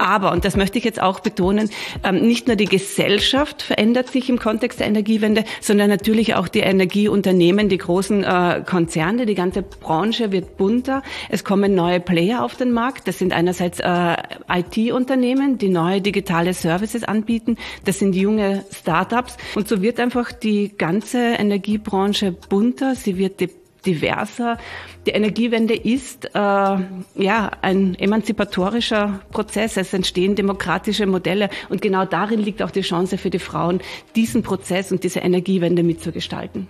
Aber, und das möchte ich jetzt auch betonen, nicht nur die Gesellschaft verändert sich im Kontext der Energiewende, sondern natürlich auch die Energieunternehmen, die großen Konzerne, die ganze Branche wird bunter. Es kommen neue Player auf den Markt. Das sind einerseits IT-Unternehmen, die neue digitale Services anbieten. Das sind junge Startups. Und so wird einfach die ganze Energiebranche bunter. Sie wird diverser. Die Energiewende ist ein emanzipatorischer Prozess. Es entstehen demokratische Modelle und genau darin liegt auch die Chance für die Frauen, diesen Prozess und diese Energiewende mitzugestalten.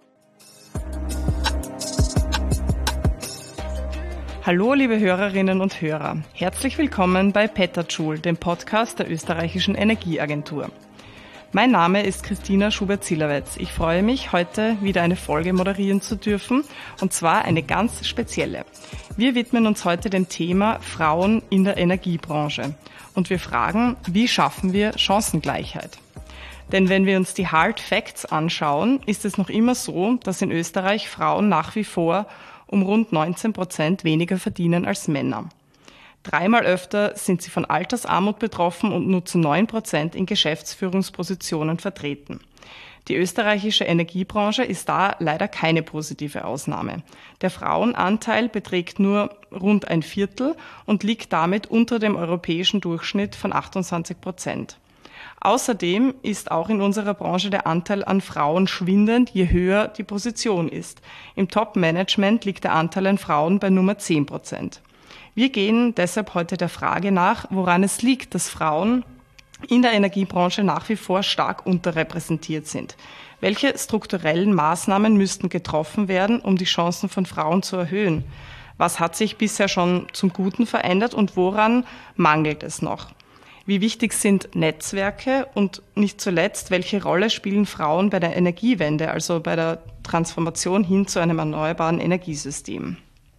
Hallo liebe Hörerinnen und Hörer, herzlich willkommen bei Petajoule, dem Podcast der österreichischen Energieagentur. Mein Name ist Christina Schubert-Zillerwetz. Ich freue mich, heute wieder eine Folge moderieren zu dürfen, und zwar eine ganz spezielle. Wir widmen uns heute dem Thema Frauen in der Energiebranche und wir fragen, wie schaffen wir Chancengleichheit? Denn wenn wir uns die Hard Facts anschauen, ist es noch immer so, dass in Österreich Frauen nach wie vor um rund 19% weniger verdienen als Männer. 3-mal öfter sind sie von Altersarmut betroffen und nur zu 9% in Geschäftsführungspositionen vertreten. Die österreichische Energiebranche ist da leider keine positive Ausnahme. Der Frauenanteil beträgt nur rund 1/4 und liegt damit unter dem europäischen Durchschnitt von 28%. Außerdem ist auch in unserer Branche der Anteil an Frauen schwindend, je höher die Position ist. Im Top-Management liegt der Anteil an Frauen bei Nummer 10%. Wir gehen deshalb heute der Frage nach, woran es liegt, dass Frauen in der Energiebranche nach wie vor stark unterrepräsentiert sind. Welche strukturellen Maßnahmen müssten getroffen werden, um die Chancen von Frauen zu erhöhen? Was hat sich bisher schon zum Guten verändert und woran mangelt es noch? Wie wichtig sind Netzwerke und nicht zuletzt, welche Rolle spielen Frauen bei der Energiewende, also bei der Transformation hin zu einem erneuerbaren Energiesystem?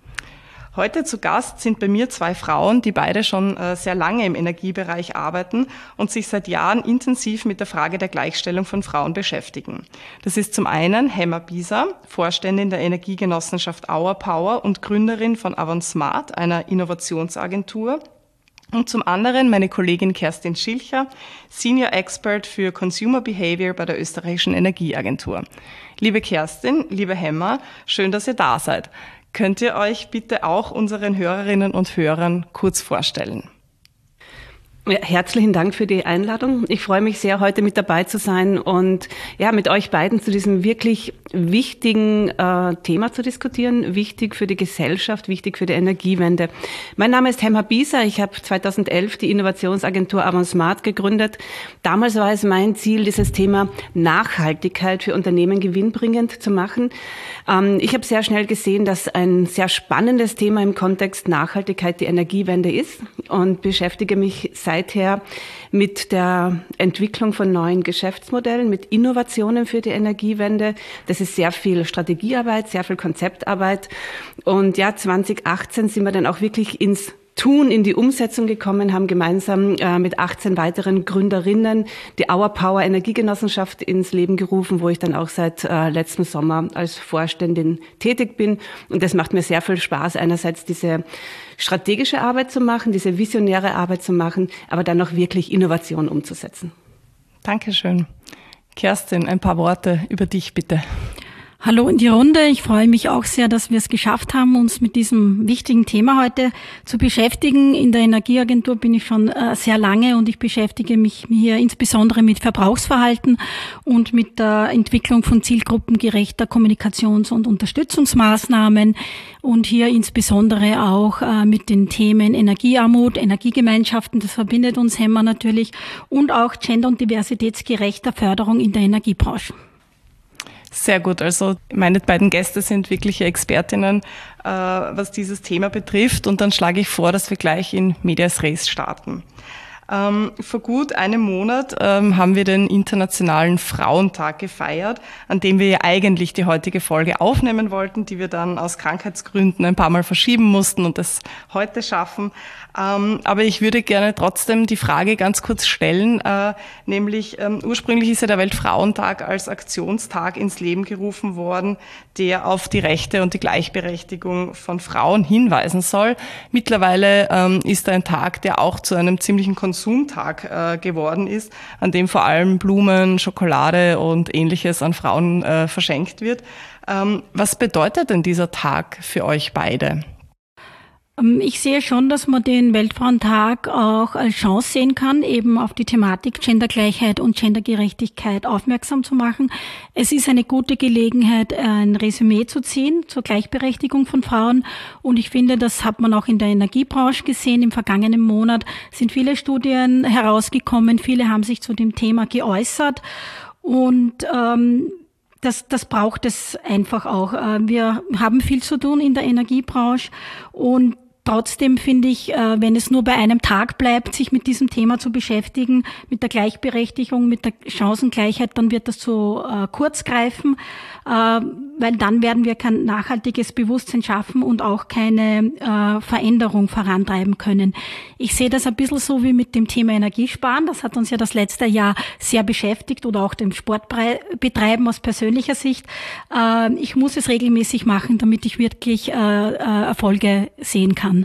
Heute zu Gast sind bei mir 2 Frauen, die beide schon sehr lange im Energiebereich arbeiten und sich seit Jahren intensiv mit der Frage der Gleichstellung von Frauen beschäftigen. Das ist zum einen Hemma Bieser, Vorständin der Energiegenossenschaft Our Power und Gründerin von Avansmart, einer Innovationsagentur. Und zum anderen meine Kollegin Kerstin Schilcher, Senior Expert für Consumer Behavior bei der österreichischen Energieagentur. Liebe Kerstin, liebe Hemma, schön, dass ihr da seid. Könnt ihr euch bitte auch unseren Hörerinnen und Hörern kurz vorstellen? Ja, herzlichen Dank für die Einladung. Ich freue mich sehr, heute mit dabei zu sein und mit euch beiden zu diesem wirklich wichtigen Thema zu diskutieren. Wichtig für die Gesellschaft, wichtig für die Energiewende. Mein Name ist Hemma Bieser. Ich habe 2011 die Innovationsagentur Avansmart gegründet. Damals war es mein Ziel, dieses Thema Nachhaltigkeit für Unternehmen gewinnbringend zu machen. Ich habe sehr schnell gesehen, dass ein sehr spannendes Thema im Kontext Nachhaltigkeit die Energiewende ist und beschäftige mich seither mit der Entwicklung von neuen Geschäftsmodellen, mit Innovationen für die Energiewende. Das ist sehr viel Strategiearbeit, sehr viel Konzeptarbeit. Und 2018 sind wir dann auch wirklich ins Tun, in die Umsetzung gekommen, haben gemeinsam mit 18 weiteren Gründerinnen die Our Power Energiegenossenschaft ins Leben gerufen, wo ich dann auch seit letztem Sommer als Vorständin tätig bin. Und das macht mir sehr viel Spaß, einerseits diese strategische Arbeit zu machen, diese visionäre Arbeit zu machen, aber dann auch wirklich Innovation umzusetzen. Dankeschön. Kerstin, ein paar Worte über dich bitte. Hallo in die Runde. Ich freue mich auch sehr, dass wir es geschafft haben, uns mit diesem wichtigen Thema heute zu beschäftigen. In der Energieagentur bin ich schon sehr lange und ich beschäftige mich hier insbesondere mit Verbrauchsverhalten und mit der Entwicklung von zielgruppengerechter Kommunikations- und Unterstützungsmaßnahmen und hier insbesondere auch mit den Themen Energiearmut, Energiegemeinschaften, das verbindet uns Hemma natürlich, und auch gender- und diversitätsgerechter Förderung in der Energiebranche. Sehr gut, also meine beiden Gäste sind wirkliche Expertinnen, was dieses Thema betrifft, und dann schlage ich vor, dass wir gleich in Medias Res starten. Vor gut einem Monat haben wir den Internationalen Frauentag gefeiert, an dem wir ja eigentlich die heutige Folge aufnehmen wollten, die wir dann aus Krankheitsgründen ein paar Mal verschieben mussten und das heute schaffen. Aber ich würde gerne trotzdem die Frage ganz kurz stellen, nämlich ursprünglich ist ja der Weltfrauentag als Aktionstag ins Leben gerufen worden, der auf die Rechte und die Gleichberechtigung von Frauen hinweisen soll. Mittlerweile ist er ein Tag, der auch zu einem ziemlichen Konsumtag geworden ist, an dem vor allem Blumen, Schokolade und Ähnliches an Frauen verschenkt wird. Was bedeutet denn dieser Tag für euch beide? Ich sehe schon, dass man den Weltfrauentag auch als Chance sehen kann, eben auf die Thematik Gendergleichheit und Gendergerechtigkeit aufmerksam zu machen. Es ist eine gute Gelegenheit, ein Resümee zu ziehen zur Gleichberechtigung von Frauen. Und ich finde, das hat man auch in der Energiebranche gesehen. Im vergangenen Monat sind viele Studien herausgekommen. Viele haben sich zu dem Thema geäußert. Und das braucht es einfach auch. Wir haben viel zu tun in der Energiebranche und trotzdem finde ich, wenn es nur bei einem Tag bleibt, sich mit diesem Thema zu beschäftigen, mit der Gleichberechtigung, mit der Chancengleichheit, dann wird das zu kurz greifen, weil dann werden wir kein nachhaltiges Bewusstsein schaffen und auch keine Veränderung vorantreiben können. Ich sehe das ein bisschen so wie mit dem Thema Energiesparen. Das hat uns ja das letzte Jahr sehr beschäftigt oder auch dem Sportbetreiben aus persönlicher Sicht. Ich muss es regelmäßig machen, damit ich wirklich Erfolge sehen kann.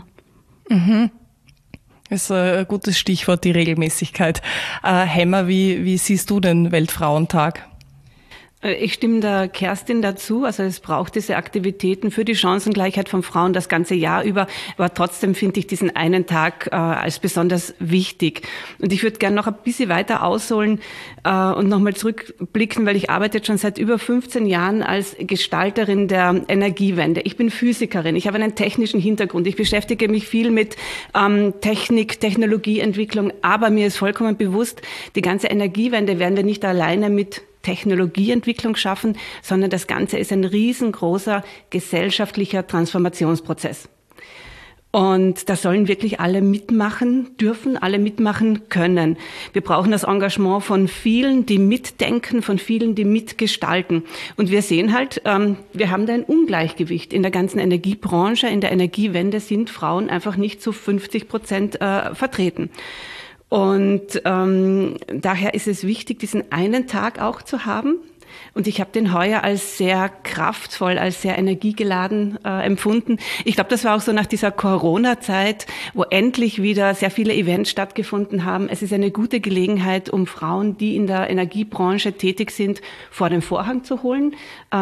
Das ist ein gutes Stichwort, die Regelmäßigkeit. Hemmer, wie siehst du den Weltfrauentag? Ich stimme der Kerstin dazu. Also es braucht diese Aktivitäten für die Chancengleichheit von Frauen das ganze Jahr über. Aber trotzdem finde ich diesen einen Tag als besonders wichtig. Und ich würde gerne noch ein bisschen weiter ausholen und nochmal zurückblicken, weil ich arbeite jetzt schon seit über 15 Jahren als Gestalterin der Energiewende. Ich bin Physikerin. Ich habe einen technischen Hintergrund. Ich beschäftige mich viel mit Technik, Technologieentwicklung. Aber mir ist vollkommen bewusst, die ganze Energiewende werden wir nicht alleine mit Technologieentwicklung schaffen, sondern das Ganze ist ein riesengroßer gesellschaftlicher Transformationsprozess. Und da sollen wirklich alle mitmachen dürfen, alle mitmachen können. Wir brauchen das Engagement von vielen, die mitdenken, von vielen, die mitgestalten. Und wir sehen halt, wir haben da ein Ungleichgewicht. In der ganzen Energiebranche, in der Energiewende sind Frauen einfach nicht zu 50% vertreten. Und daher ist es wichtig, diesen einen Tag auch zu haben. Und ich habe den heuer als sehr kraftvoll, als sehr energiegeladen empfunden. Ich glaube, das war auch so nach dieser Corona-Zeit, wo endlich wieder sehr viele Events stattgefunden haben. Es ist eine gute Gelegenheit, um Frauen, die in der Energiebranche tätig sind, vor den Vorhang zu holen,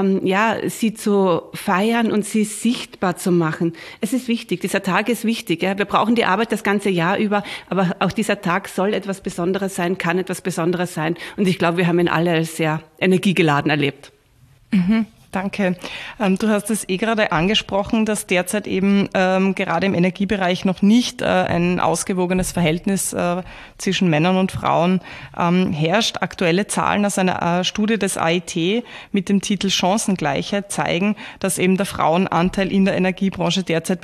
sie zu feiern und sie sichtbar zu machen. Es ist wichtig, dieser Tag ist wichtig. Ja. Wir brauchen die Arbeit das ganze Jahr über, aber auch dieser Tag soll etwas Besonderes sein, kann etwas Besonderes sein. Und ich glaube, wir haben ihn alle als sehr energiegeladen erlebt. Danke. Du hast es gerade angesprochen, dass derzeit eben gerade im Energiebereich noch nicht ein ausgewogenes Verhältnis zwischen Männern und Frauen herrscht. Aktuelle Zahlen aus einer Studie des AIT mit dem Titel Chancengleichheit zeigen, dass eben der Frauenanteil in der Energiebranche derzeit bei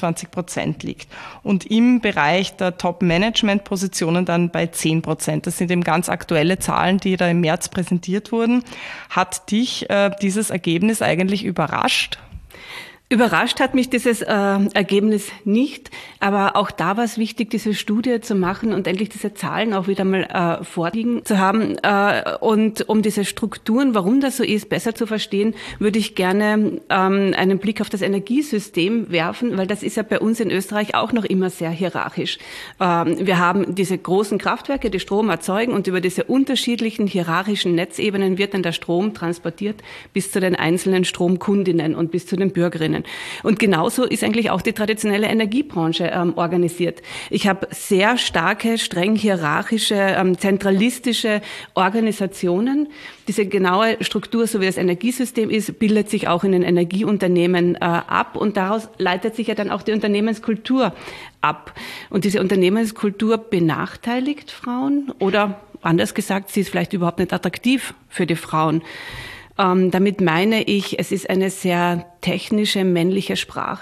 24% liegt und im Bereich der Top-Management-Positionen dann bei 10%. Das sind eben ganz aktuelle Zahlen, die da im März präsentiert wurden. Hat dich dieses Ergebnis eigentlich überrascht? Überrascht hat mich dieses Ergebnis nicht, aber auch da war es wichtig, diese Studie zu machen und endlich diese Zahlen auch wieder mal vorliegen zu haben. Und um diese Strukturen, warum das so ist, besser zu verstehen, würde ich gerne einen Blick auf das Energiesystem werfen, weil das ist ja bei uns in Österreich auch noch immer sehr hierarchisch. Wir haben diese großen Kraftwerke, die Strom erzeugen und über diese unterschiedlichen hierarchischen Netzebenen wird dann der Strom transportiert bis zu den einzelnen Stromkundinnen und bis zu den Bürgerinnen. Und genauso ist eigentlich auch die traditionelle Energiebranche organisiert. Ich habe sehr starke, streng hierarchische, zentralistische Organisationen. Diese genaue Struktur, so wie das Energiesystem ist, bildet sich auch in den Energieunternehmen ab und daraus leitet sich ja dann auch die Unternehmenskultur ab. Und diese Unternehmenskultur benachteiligt Frauen oder anders gesagt, sie ist vielleicht überhaupt nicht attraktiv für die Frauen. Damit meine ich, es ist eine sehr technische männliche Sprache,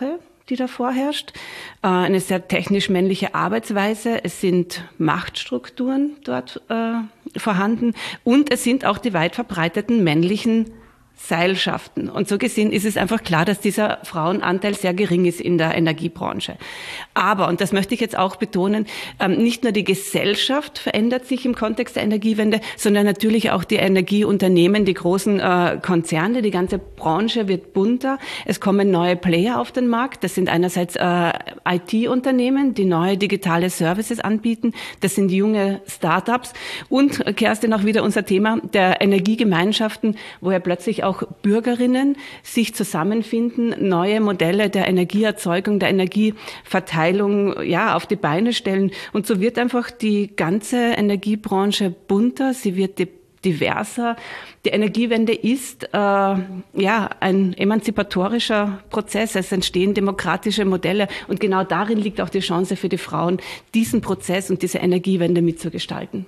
die da vorherrscht, eine sehr technisch männliche Arbeitsweise, es sind Machtstrukturen dort vorhanden und es sind auch die weit verbreiteten männlichen Seilschaften. Und so gesehen ist es einfach klar, dass dieser Frauenanteil sehr gering ist in der Energiebranche. Aber, und das möchte ich jetzt auch betonen, nicht nur die Gesellschaft verändert sich im Kontext der Energiewende, sondern natürlich auch die Energieunternehmen, die großen Konzerne, die ganze Branche wird bunter. Es kommen neue Player auf den Markt. Das sind einerseits IT-Unternehmen, die neue digitale Services anbieten. Das sind junge Startups. Und, Kerstin, auch wieder unser Thema der Energiegemeinschaften, wo ja plötzlich auch Bürgerinnen sich zusammenfinden, neue Modelle der Energieerzeugung, der Energieverteilung auf die Beine stellen. Und so wird einfach die ganze Energiebranche bunter, sie wird diverser. Die Energiewende ist ein emanzipatorischer Prozess. Es entstehen demokratische Modelle und genau darin liegt auch die Chance für die Frauen, diesen Prozess und diese Energiewende mitzugestalten.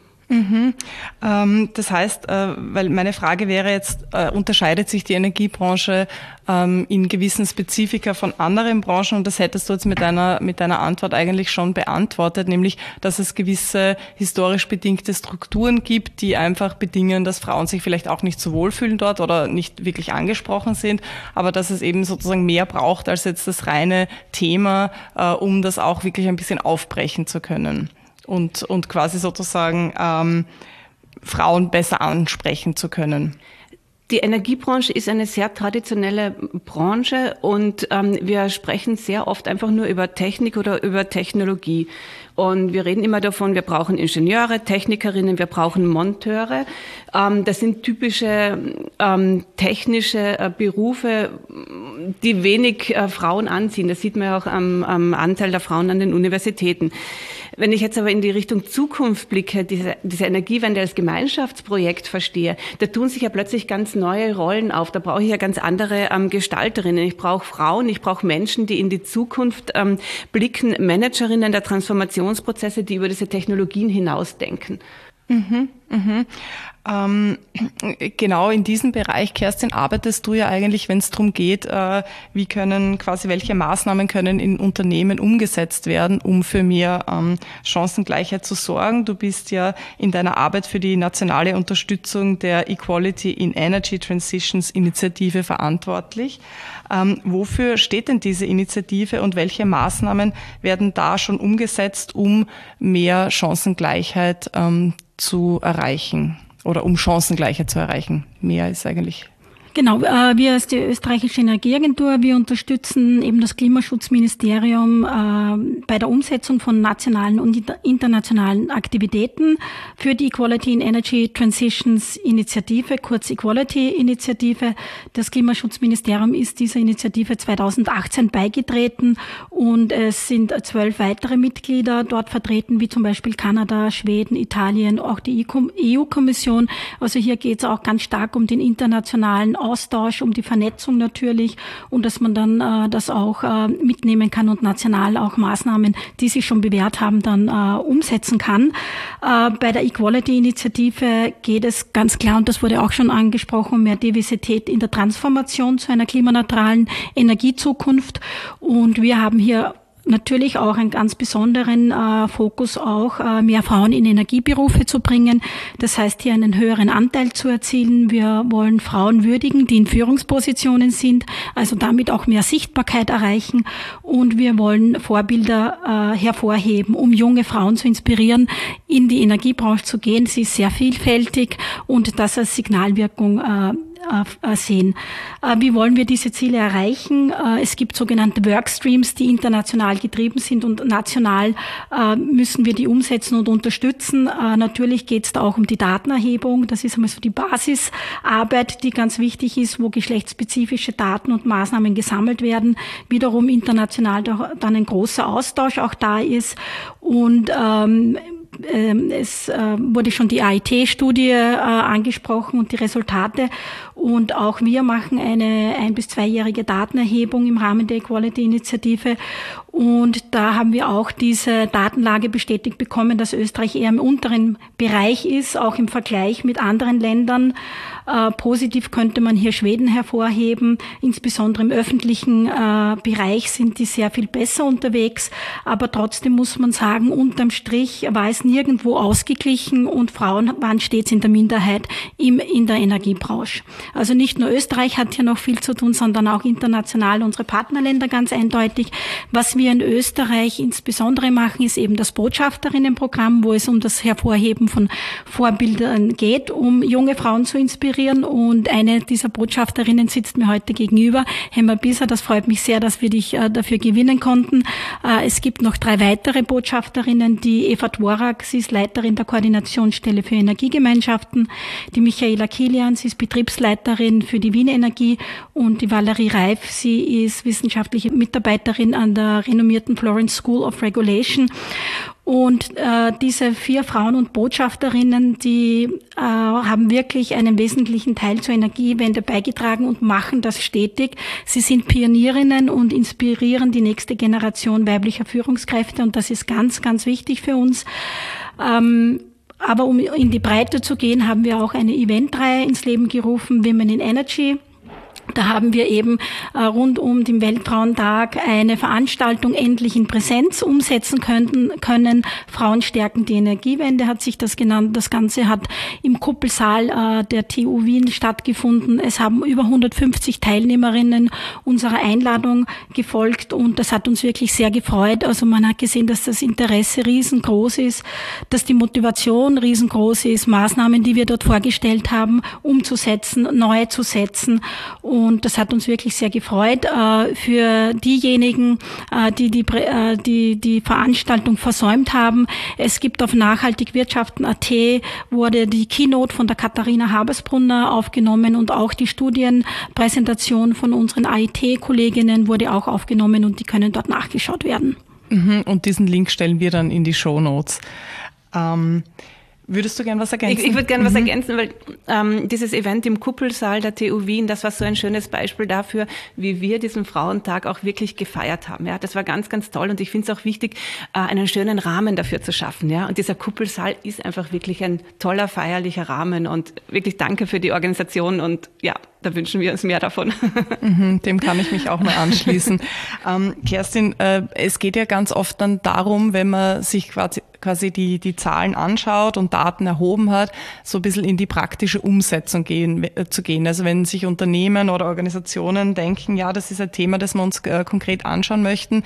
Das heißt, weil meine Frage wäre jetzt, unterscheidet sich die Energiebranche in gewissen Spezifika von anderen Branchen? Und das hättest du jetzt mit deiner Antwort eigentlich schon beantwortet, nämlich, dass es gewisse historisch bedingte Strukturen gibt, die einfach bedingen, dass Frauen sich vielleicht auch nicht so wohlfühlen dort oder nicht wirklich angesprochen sind, aber dass es eben sozusagen mehr braucht als jetzt das reine Thema, um das auch wirklich ein bisschen aufbrechen zu können. Und quasi sozusagen Frauen besser ansprechen zu können. Die Energiebranche ist eine sehr traditionelle Branche und wir sprechen sehr oft einfach nur über Technik oder über Technologie. Und wir reden immer davon, wir brauchen Ingenieure, Technikerinnen, wir brauchen Monteure. Das sind typische technische Berufe, die wenig Frauen anziehen. Das sieht man ja auch am Anteil der Frauen an den Universitäten. Wenn ich jetzt aber in die Richtung Zukunft blicke, diese Energiewende als Gemeinschaftsprojekt verstehe, da tun sich ja plötzlich ganz neue Rollen auf. Da brauche ich ja ganz andere Gestalterinnen. Ich brauche Frauen, ich brauche Menschen, die in die Zukunft blicken, Managerinnen der Transformationsprozesse, die über diese Technologien hinausdenken. Genau in diesem Bereich, Kerstin, arbeitest du ja eigentlich, wenn es darum geht, welche Maßnahmen können in Unternehmen umgesetzt werden, um für mehr Chancengleichheit zu sorgen. Du bist ja in deiner Arbeit für die nationale Unterstützung der Equality in Energy Transitions Initiative verantwortlich. Wofür steht denn diese Initiative und welche Maßnahmen werden da schon umgesetzt, um mehr Chancengleichheit zu erreichen oder um Chancengleichheit zu erreichen? Mehr ist eigentlich... Genau, wir als die österreichische Energieagentur, wir unterstützen eben das Klimaschutzministerium bei der Umsetzung von nationalen und internationalen Aktivitäten für die Equality in Energy Transitions Initiative, kurz Equality Initiative. Das Klimaschutzministerium ist dieser Initiative 2018 beigetreten und es sind 12 weitere Mitglieder dort vertreten, wie zum Beispiel Kanada, Schweden, Italien, auch die EU-Kommission. Also hier geht es auch ganz stark um den internationalen Austausch, um die Vernetzung natürlich und dass man dann das auch mitnehmen kann und national auch Maßnahmen, die sich schon bewährt haben, dann umsetzen kann. Bei der Equality-Initiative geht es ganz klar, und das wurde auch schon angesprochen, um mehr Diversität in der Transformation zu einer klimaneutralen Energiezukunft. Und wir haben hier natürlich auch einen ganz besonderen Fokus auch, mehr Frauen in Energieberufe zu bringen. Das heißt, hier einen höheren Anteil zu erzielen. Wir wollen Frauen würdigen, die in Führungspositionen sind, also damit auch mehr Sichtbarkeit erreichen. Und wir wollen Vorbilder hervorheben, um junge Frauen zu inspirieren, in die Energiebranche zu gehen. Sie ist sehr vielfältig und das als Signalwirkung sehen. Wie wollen wir diese Ziele erreichen? Es gibt sogenannte Workstreams, die international getrieben sind und national müssen wir die umsetzen und unterstützen. Natürlich geht es da auch um die Datenerhebung. Das ist einmal so die Basisarbeit, die ganz wichtig ist, wo geschlechtsspezifische Daten und Maßnahmen gesammelt werden. Wiederum international dann ein großer Austausch auch da ist und es wurde schon die AIT-Studie angesprochen und die Resultate. Und auch wir machen eine 1- bis 2-jährige Datenerhebung im Rahmen der Equality-Initiative. Und da haben wir auch diese Datenlage bestätigt bekommen, dass Österreich eher im unteren Bereich ist, auch im Vergleich mit anderen Ländern. Positiv könnte man hier Schweden hervorheben. Insbesondere im öffentlichen Bereich sind die sehr viel besser unterwegs. Aber trotzdem muss man sagen, unterm Strich war es nirgendwo ausgeglichen und Frauen waren stets in der Minderheit in der Energiebranche. Also nicht nur Österreich hat hier noch viel zu tun, sondern auch international unsere Partnerländer ganz eindeutig. Was wir in Österreich insbesondere machen, ist eben das Botschafterinnenprogramm, wo es um das Hervorheben von Vorbildern geht, um junge Frauen zu inspirieren. Und eine dieser Botschafterinnen sitzt mir heute gegenüber, Hemma Bisser. Das freut mich sehr, dass wir dich dafür gewinnen konnten. Es gibt noch 3 weitere Botschafterinnen, die Eva Dvorak, sie ist Leiterin der Koordinationsstelle für Energiegemeinschaften, die Michaela Kilian, sie ist Betriebsleiterin für die Wien Energie und die Valerie Reif, sie ist wissenschaftliche Mitarbeiterin an der renommierten Florence School of Regulation. Und diese 4 Frauen und Botschafterinnen, die haben wirklich einen wesentlichen Teil zur Energiewende beigetragen und machen das stetig. Sie sind Pionierinnen und inspirieren die nächste Generation weiblicher Führungskräfte und das ist ganz, ganz wichtig für uns. Aber um in die Breite zu gehen, haben wir auch eine Eventreihe ins Leben gerufen, Women in Energy. Da haben wir eben rund um den Weltfrauentag eine Veranstaltung endlich in Präsenz umsetzen können. Frauen stärken die Energiewende hat sich das genannt. Das Ganze hat im Kuppelsaal der TU Wien stattgefunden. Es haben über 150 Teilnehmerinnen unserer Einladung gefolgt und das hat uns wirklich sehr gefreut. Also man hat gesehen, dass das Interesse riesengroß ist, dass die Motivation riesengroß ist, Maßnahmen, die wir dort vorgestellt haben, umzusetzen, neu zu setzen. Und das hat uns wirklich sehr gefreut. Für diejenigen, die Veranstaltung versäumt haben, es gibt auf nachhaltigwirtschaften.at wurde die Keynote von der Katharina Habersbrunner aufgenommen und auch die Studienpräsentation von unseren AIT-Kolleginnen wurde auch aufgenommen und die können dort nachgeschaut werden. Und diesen Link stellen wir dann in die Shownotes. Würdest du gern was ergänzen? Ich würde gerne was ergänzen, weil dieses Event im Kuppelsaal der TU Wien, das war so ein schönes Beispiel dafür, wie wir diesen Frauentag auch wirklich gefeiert haben. Ja, das war ganz, ganz toll und ich finde es auch wichtig, einen schönen Rahmen dafür zu schaffen. Ja, und dieser Kuppelsaal ist einfach wirklich ein toller, feierlicher Rahmen und wirklich danke für die Organisation und ja, da wünschen wir uns mehr davon. Dem kann ich mich auch mal anschließen. Kerstin, es geht ja ganz oft dann darum, wenn man sich quasi die Zahlen anschaut und Daten erhoben hat, so ein bisschen in die praktische Umsetzung zu gehen. Also wenn sich Unternehmen oder Organisationen denken, ja, das ist ein Thema, das wir uns konkret anschauen möchten,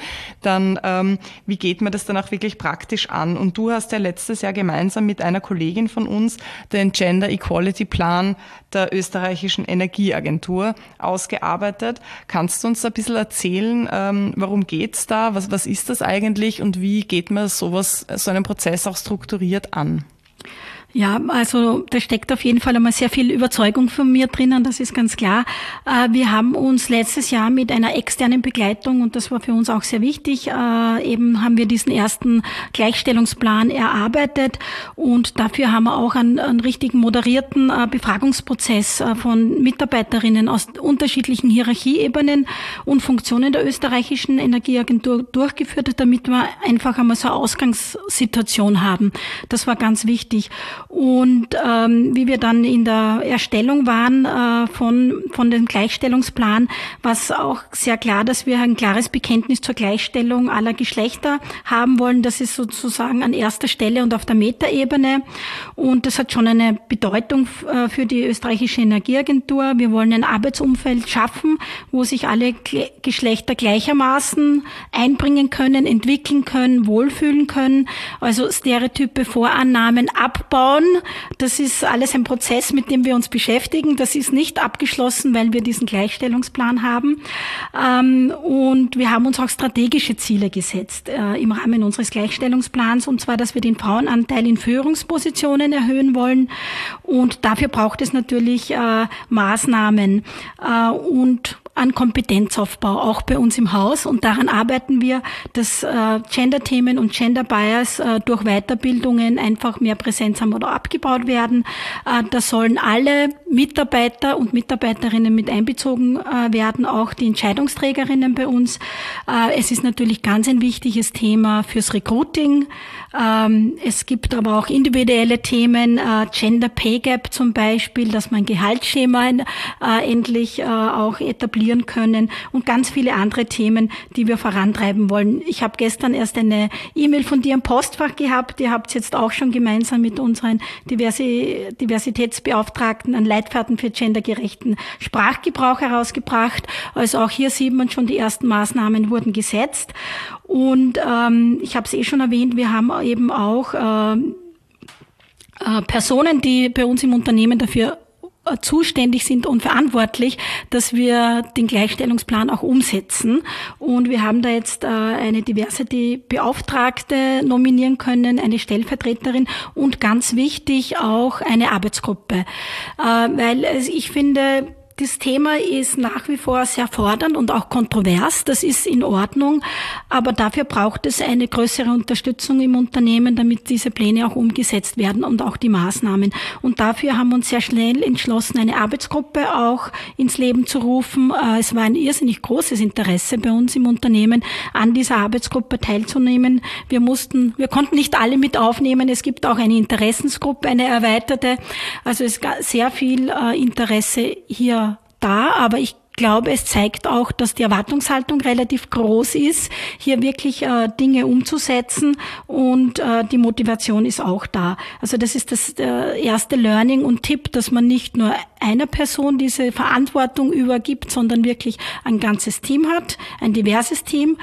dann wie geht man das dann auch wirklich praktisch an? Und du hast ja letztes Jahr gemeinsam mit einer Kollegin von uns den Gender Equality Plan der österreichischen Energieagentur ausgearbeitet. Kannst du uns da ein bisschen erzählen, warum geht's da? Was ist das eigentlich und wie geht man so einen Prozess auch strukturiert an? Ja, also da steckt auf jeden Fall einmal sehr viel Überzeugung von mir drinnen, das ist ganz klar. Wir haben uns letztes Jahr mit einer externen Begleitung, und das war für uns auch sehr wichtig, eben haben wir diesen ersten Gleichstellungsplan erarbeitet und dafür haben wir auch einen richtigen moderierten Befragungsprozess von Mitarbeiterinnen aus unterschiedlichen Hierarchieebenen und Funktionen der österreichischen Energieagentur durchgeführt, damit wir einfach einmal so eine Ausgangssituation haben. Das war ganz wichtig. Und wie wir dann in der Erstellung waren von dem Gleichstellungsplan, war es auch sehr klar, dass wir ein klares Bekenntnis zur Gleichstellung aller Geschlechter haben wollen. Das ist sozusagen an erster Stelle und auf der Metaebene. Und das hat schon eine Bedeutung für die österreichische Energieagentur. Wir wollen ein Arbeitsumfeld schaffen, wo sich alle Geschlechter gleichermaßen einbringen können, entwickeln können, wohlfühlen können. Also stereotype Vorannahmen abbauen. Das ist alles ein Prozess, mit dem wir uns beschäftigen. Das ist nicht abgeschlossen, weil wir diesen Gleichstellungsplan haben. Und wir haben uns auch strategische Ziele gesetzt im Rahmen unseres Gleichstellungsplans, und zwar, dass wir den Frauenanteil in Führungspositionen erhöhen wollen. Und dafür braucht es natürlich Maßnahmen und an Kompetenzaufbau, auch bei uns im Haus. Und daran arbeiten wir, dass Gender-Themen und Gender-Bias durch Weiterbildungen einfach mehr Präsenz haben und abgebaut werden. Da sollen alle Mitarbeiter und Mitarbeiterinnen mit einbezogen werden, auch die Entscheidungsträgerinnen bei uns. Es ist natürlich ganz ein wichtiges Thema fürs Recruiting. Es gibt aber auch individuelle Themen, Gender Pay Gap zum Beispiel, dass man Gehaltsschema endlich auch etablieren können und ganz viele andere Themen, die wir vorantreiben wollen. Ich habe gestern erst eine E-Mail von dir im Postfach gehabt. Ihr habt jetzt auch schon gemeinsam mit unseren Diversitätsbeauftragten einen Leitfaden für gendergerechten Sprachgebrauch herausgebracht. Also auch hier sieht man schon, die ersten Maßnahmen wurden gesetzt. Und ich habe es schon erwähnt, wir haben eben auch Personen, die bei uns im Unternehmen dafür zuständig sind und verantwortlich, dass wir den Gleichstellungsplan auch umsetzen. Und wir haben da jetzt eine Diversity-Beauftragte nominieren können, eine Stellvertreterin und ganz wichtig auch eine Arbeitsgruppe. Weil ich finde, das Thema ist nach wie vor sehr fordernd und auch kontrovers. Das ist in Ordnung. Aber dafür braucht es eine größere Unterstützung im Unternehmen, damit diese Pläne auch umgesetzt werden und auch die Maßnahmen. Und dafür haben wir uns sehr schnell entschlossen, eine Arbeitsgruppe auch ins Leben zu rufen. Es war ein irrsinnig großes Interesse bei uns im Unternehmen, an dieser Arbeitsgruppe teilzunehmen. Wir konnten nicht alle mit aufnehmen. Es gibt auch eine Interessensgruppe, eine erweiterte. Also es gab sehr viel Interesse hier da, aber ich glaube, es zeigt auch, dass die Erwartungshaltung relativ groß ist, hier wirklich Dinge umzusetzen und die Motivation ist auch da. Also das ist das erste Learning und Tipp, dass man nicht nur einer Person diese Verantwortung übergibt, sondern wirklich ein ganzes Team hat, ein diverses Team.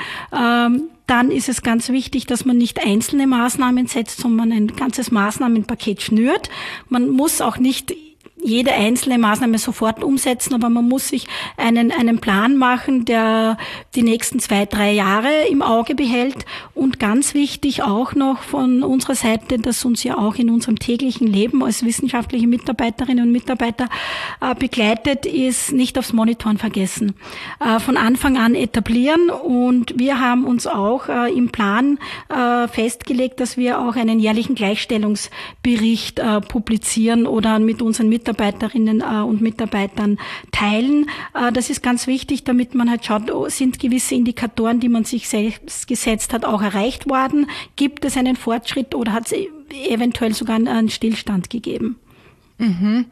Dann ist es ganz wichtig, dass man nicht einzelne Maßnahmen setzt, sondern ein ganzes Maßnahmenpaket schnürt. Man muss auch nicht jede einzelne Maßnahme sofort umsetzen, aber man muss sich einen Plan machen, der die nächsten 2-3 Jahre im Auge behält. Und ganz wichtig auch noch von unserer Seite, dass uns ja auch in unserem täglichen Leben als wissenschaftliche Mitarbeiterinnen und Mitarbeiter begleitet, ist nicht aufs Monitoren vergessen. Von Anfang an etablieren, und wir haben uns auch im Plan festgelegt, dass wir auch einen jährlichen Gleichstellungsbericht publizieren oder mit unseren Mitarbeiterinnen und Mitarbeitern teilen. Das ist ganz wichtig, damit man halt schaut, sind gewisse Indikatoren, die man sich selbst gesetzt hat, auch erreicht worden? Gibt es einen Fortschritt oder hat es eventuell sogar einen Stillstand gegeben? Mhm.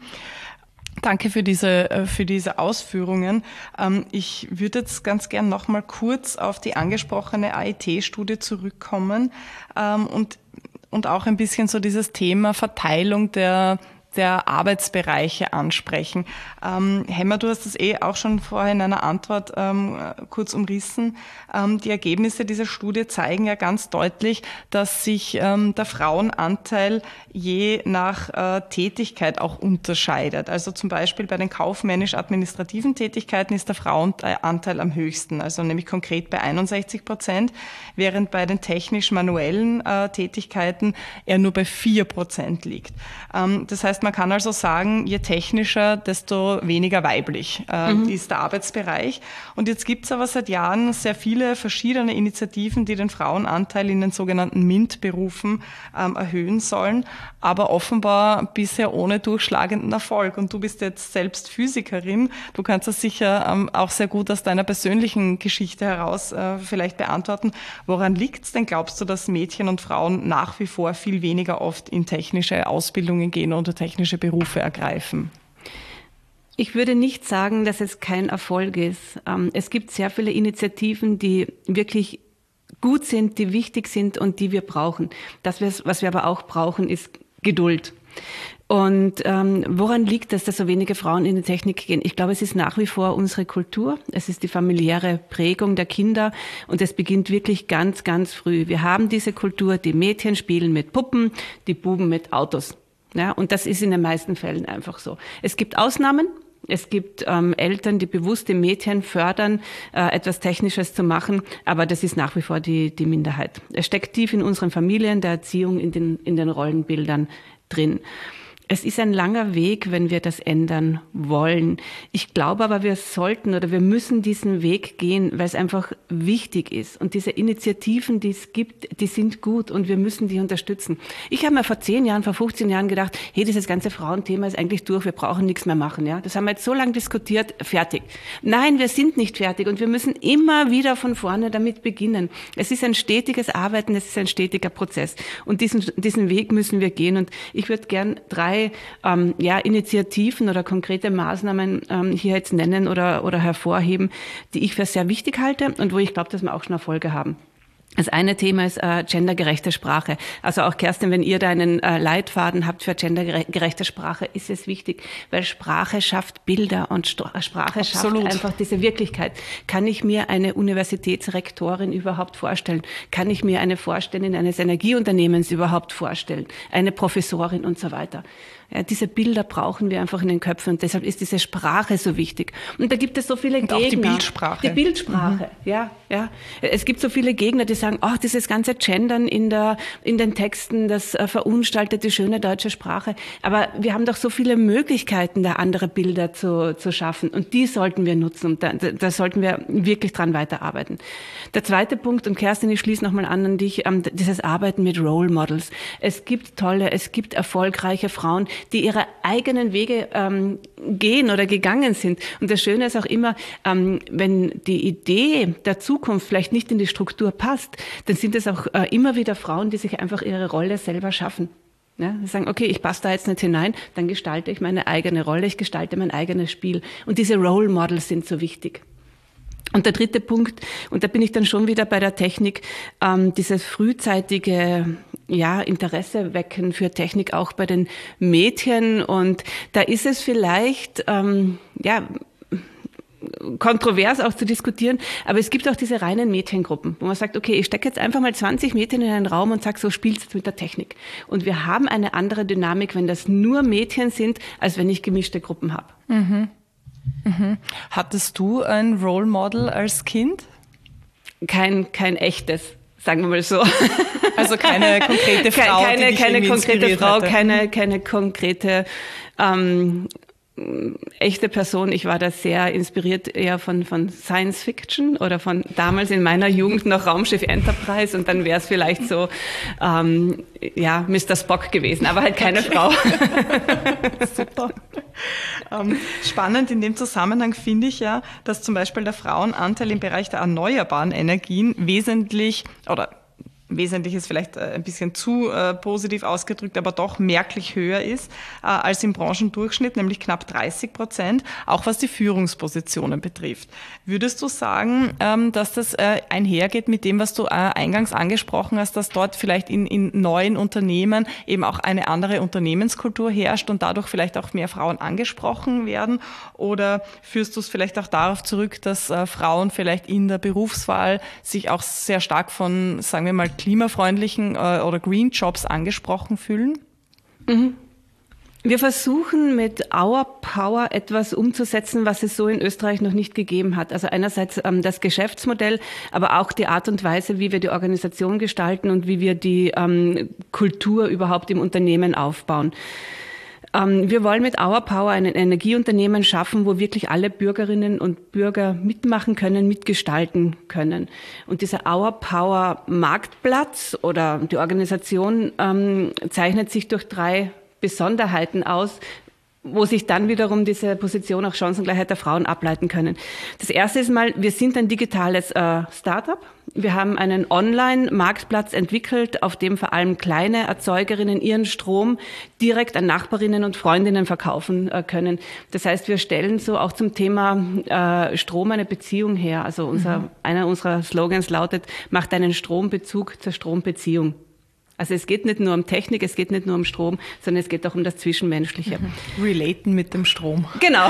Danke für diese Ausführungen. Ich würde jetzt ganz gern noch mal kurz auf die angesprochene AIT-Studie zurückkommen und auch ein bisschen so dieses Thema Verteilung der Arbeitsbereiche ansprechen. Hemmer, du hast das auch schon vorher in einer Antwort kurz umrissen. Die Ergebnisse dieser Studie zeigen ja ganz deutlich, dass sich der Frauenanteil je nach Tätigkeit auch unterscheidet. Also zum Beispiel bei den kaufmännisch-administrativen Tätigkeiten ist der Frauenanteil am höchsten, also nämlich konkret bei 61%, während bei den technisch-manuellen Tätigkeiten er nur bei 4% liegt. Das heißt, man kann also sagen, je technischer, desto weniger weiblich ist der Arbeitsbereich. Und jetzt gibt es aber seit Jahren sehr viele verschiedene Initiativen, die den Frauenanteil in den sogenannten MINT-Berufen erhöhen sollen, aber offenbar bisher ohne durchschlagenden Erfolg. Und du bist jetzt selbst Physikerin. Du kannst das sicher auch sehr gut aus deiner persönlichen Geschichte heraus vielleicht beantworten. Woran liegt es denn, glaubst du, dass Mädchen und Frauen nach wie vor viel weniger oft in technische Ausbildungen gehen oder technische Berufe ergreifen? Ich würde nicht sagen, dass es kein Erfolg ist. Es gibt sehr viele Initiativen, die wirklich gut sind, die wichtig sind und die wir brauchen. Was wir aber auch brauchen, ist Geduld. Und woran liegt es, dass so wenige Frauen in die Technik gehen? Ich glaube, es ist nach wie vor unsere Kultur. Es ist die familiäre Prägung der Kinder und es beginnt wirklich ganz, ganz früh. Wir haben diese Kultur, die Mädchen spielen mit Puppen, die Buben mit Autos. Ja, und das ist in den meisten Fällen einfach so. Es gibt Ausnahmen. Es gibt Eltern, die bewusst die Mädchen fördern, etwas Technisches zu machen, aber das ist nach wie vor die Minderheit. Es steckt tief in unseren Familien, der Erziehung, in den Rollenbildern drin. Es ist ein langer Weg, wenn wir das ändern wollen. Ich glaube aber, wir sollten oder wir müssen diesen Weg gehen, weil es einfach wichtig ist. Und diese Initiativen, die es gibt, die sind gut und wir müssen die unterstützen. Ich habe mir vor 10 Jahren, vor 15 Jahren gedacht, hey, dieses ganze Frauenthema ist eigentlich durch, wir brauchen nichts mehr machen. Ja, das haben wir jetzt so lange diskutiert, fertig. Nein, wir sind nicht fertig und wir müssen immer wieder von vorne damit beginnen. Es ist ein stetiges Arbeiten, es ist ein stetiger Prozess. Und diesen Weg müssen wir gehen. Und ich würde gern 3 Initiativen oder konkrete Maßnahmen hier jetzt nennen oder hervorheben, die ich für sehr wichtig halte und wo ich glaube, dass wir auch schon Erfolge haben. Das eine Thema ist gendergerechte Sprache. Also auch Kerstin, wenn ihr da einen Leitfaden habt für gendergerechte Sprache, ist es wichtig, weil Sprache schafft Bilder und Sprache schafft einfach diese Wirklichkeit. Kann ich mir eine Universitätsrektorin überhaupt vorstellen? Kann ich mir eine Vorständin eines Energieunternehmens überhaupt vorstellen? Eine Professorin und so weiter. Ja, diese Bilder brauchen wir einfach in den Köpfen und deshalb ist diese Sprache so wichtig. Und da gibt es so viele Gegner. Auch die Bildsprache. Die Bildsprache, ja. Es gibt so viele Gegner, die sagen, dieses ganze Gendern in den Texten, das verunstaltet die schöne deutsche Sprache. Aber wir haben doch so viele Möglichkeiten, da andere Bilder zu schaffen und die sollten wir nutzen und da sollten wir wirklich dran weiterarbeiten. Der zweite Punkt, und Kerstin, ich schließe nochmal an dich, dieses Arbeiten mit Role Models. Es gibt erfolgreiche Frauen, die ihre eigenen Wege gehen oder gegangen sind. Und das Schöne ist auch immer, wenn die Idee der Zukunft vielleicht nicht in die Struktur passt, dann sind es auch immer wieder Frauen, die sich einfach ihre Rolle selber schaffen. Ja, die sagen, okay, ich passe da jetzt nicht hinein, dann gestalte ich meine eigene Rolle, ich gestalte mein eigenes Spiel. Und diese Role Models sind so wichtig. Und der dritte Punkt, und da bin ich dann schon wieder bei der Technik, dieses frühzeitige Interesse wecken für Technik auch bei den Mädchen. Und da ist es vielleicht kontrovers auch zu diskutieren, aber es gibt auch diese reinen Mädchengruppen, wo man sagt, okay, ich stecke jetzt einfach mal 20 Mädchen in einen Raum und sage, so spielst du mit der Technik. Und wir haben eine andere Dynamik, wenn das nur Mädchen sind, als wenn ich gemischte Gruppen habe. Mhm. Mhm. Hattest du ein Role Model als Kind? Kein echtes, sagen wir mal so. Also keine konkrete Frau, keine konkrete Frau, keine konkrete echte Person. Ich war da sehr inspiriert eher von Science Fiction oder von damals in meiner Jugend noch Raumschiff Enterprise und dann wäre es vielleicht so Mr. Spock gewesen, aber halt keine Frau. Super. Spannend in dem Zusammenhang finde ich ja, dass zum Beispiel der Frauenanteil im Bereich der erneuerbaren Energien wesentlich ist vielleicht ein bisschen zu positiv ausgedrückt, aber doch merklich höher ist als im Branchendurchschnitt, nämlich knapp 30%, auch was die Führungspositionen betrifft. Würdest du sagen, dass das einhergeht mit dem, was du eingangs angesprochen hast, dass dort vielleicht in neuen Unternehmen eben auch eine andere Unternehmenskultur herrscht und dadurch vielleicht auch mehr Frauen angesprochen werden? Oder führst du es vielleicht auch darauf zurück, dass Frauen vielleicht in der Berufswahl sich auch sehr stark von, sagen wir mal, klimafreundlichen oder Green Jobs angesprochen fühlen? Mhm. Wir versuchen mit Our Power etwas umzusetzen, was es so in Österreich noch nicht gegeben hat. Also einerseits das Geschäftsmodell, aber auch die Art und Weise, wie wir die Organisation gestalten und wie wir die Kultur überhaupt im Unternehmen aufbauen. Wir wollen mit Our Power ein Energieunternehmen schaffen, wo wirklich alle Bürgerinnen und Bürger mitmachen können, mitgestalten können. Und dieser Our Power Marktplatz oder die Organisation zeichnet sich durch 3 Besonderheiten aus, wo sich dann wiederum diese Position auch Chancengleichheit der Frauen ableiten können. Das erste ist mal, wir sind ein digitales Startup. Wir haben einen Online-Marktplatz entwickelt, auf dem vor allem kleine Erzeugerinnen ihren Strom direkt an Nachbarinnen und Freundinnen verkaufen können. Das heißt, wir stellen so auch zum Thema Strom eine Beziehung her. Also einer unserer Slogans lautet, macht einen Strombezug zur Strombeziehung. Also es geht nicht nur um Technik, es geht nicht nur um Strom, sondern es geht auch um das Zwischenmenschliche. Relaten mit dem Strom. Genau.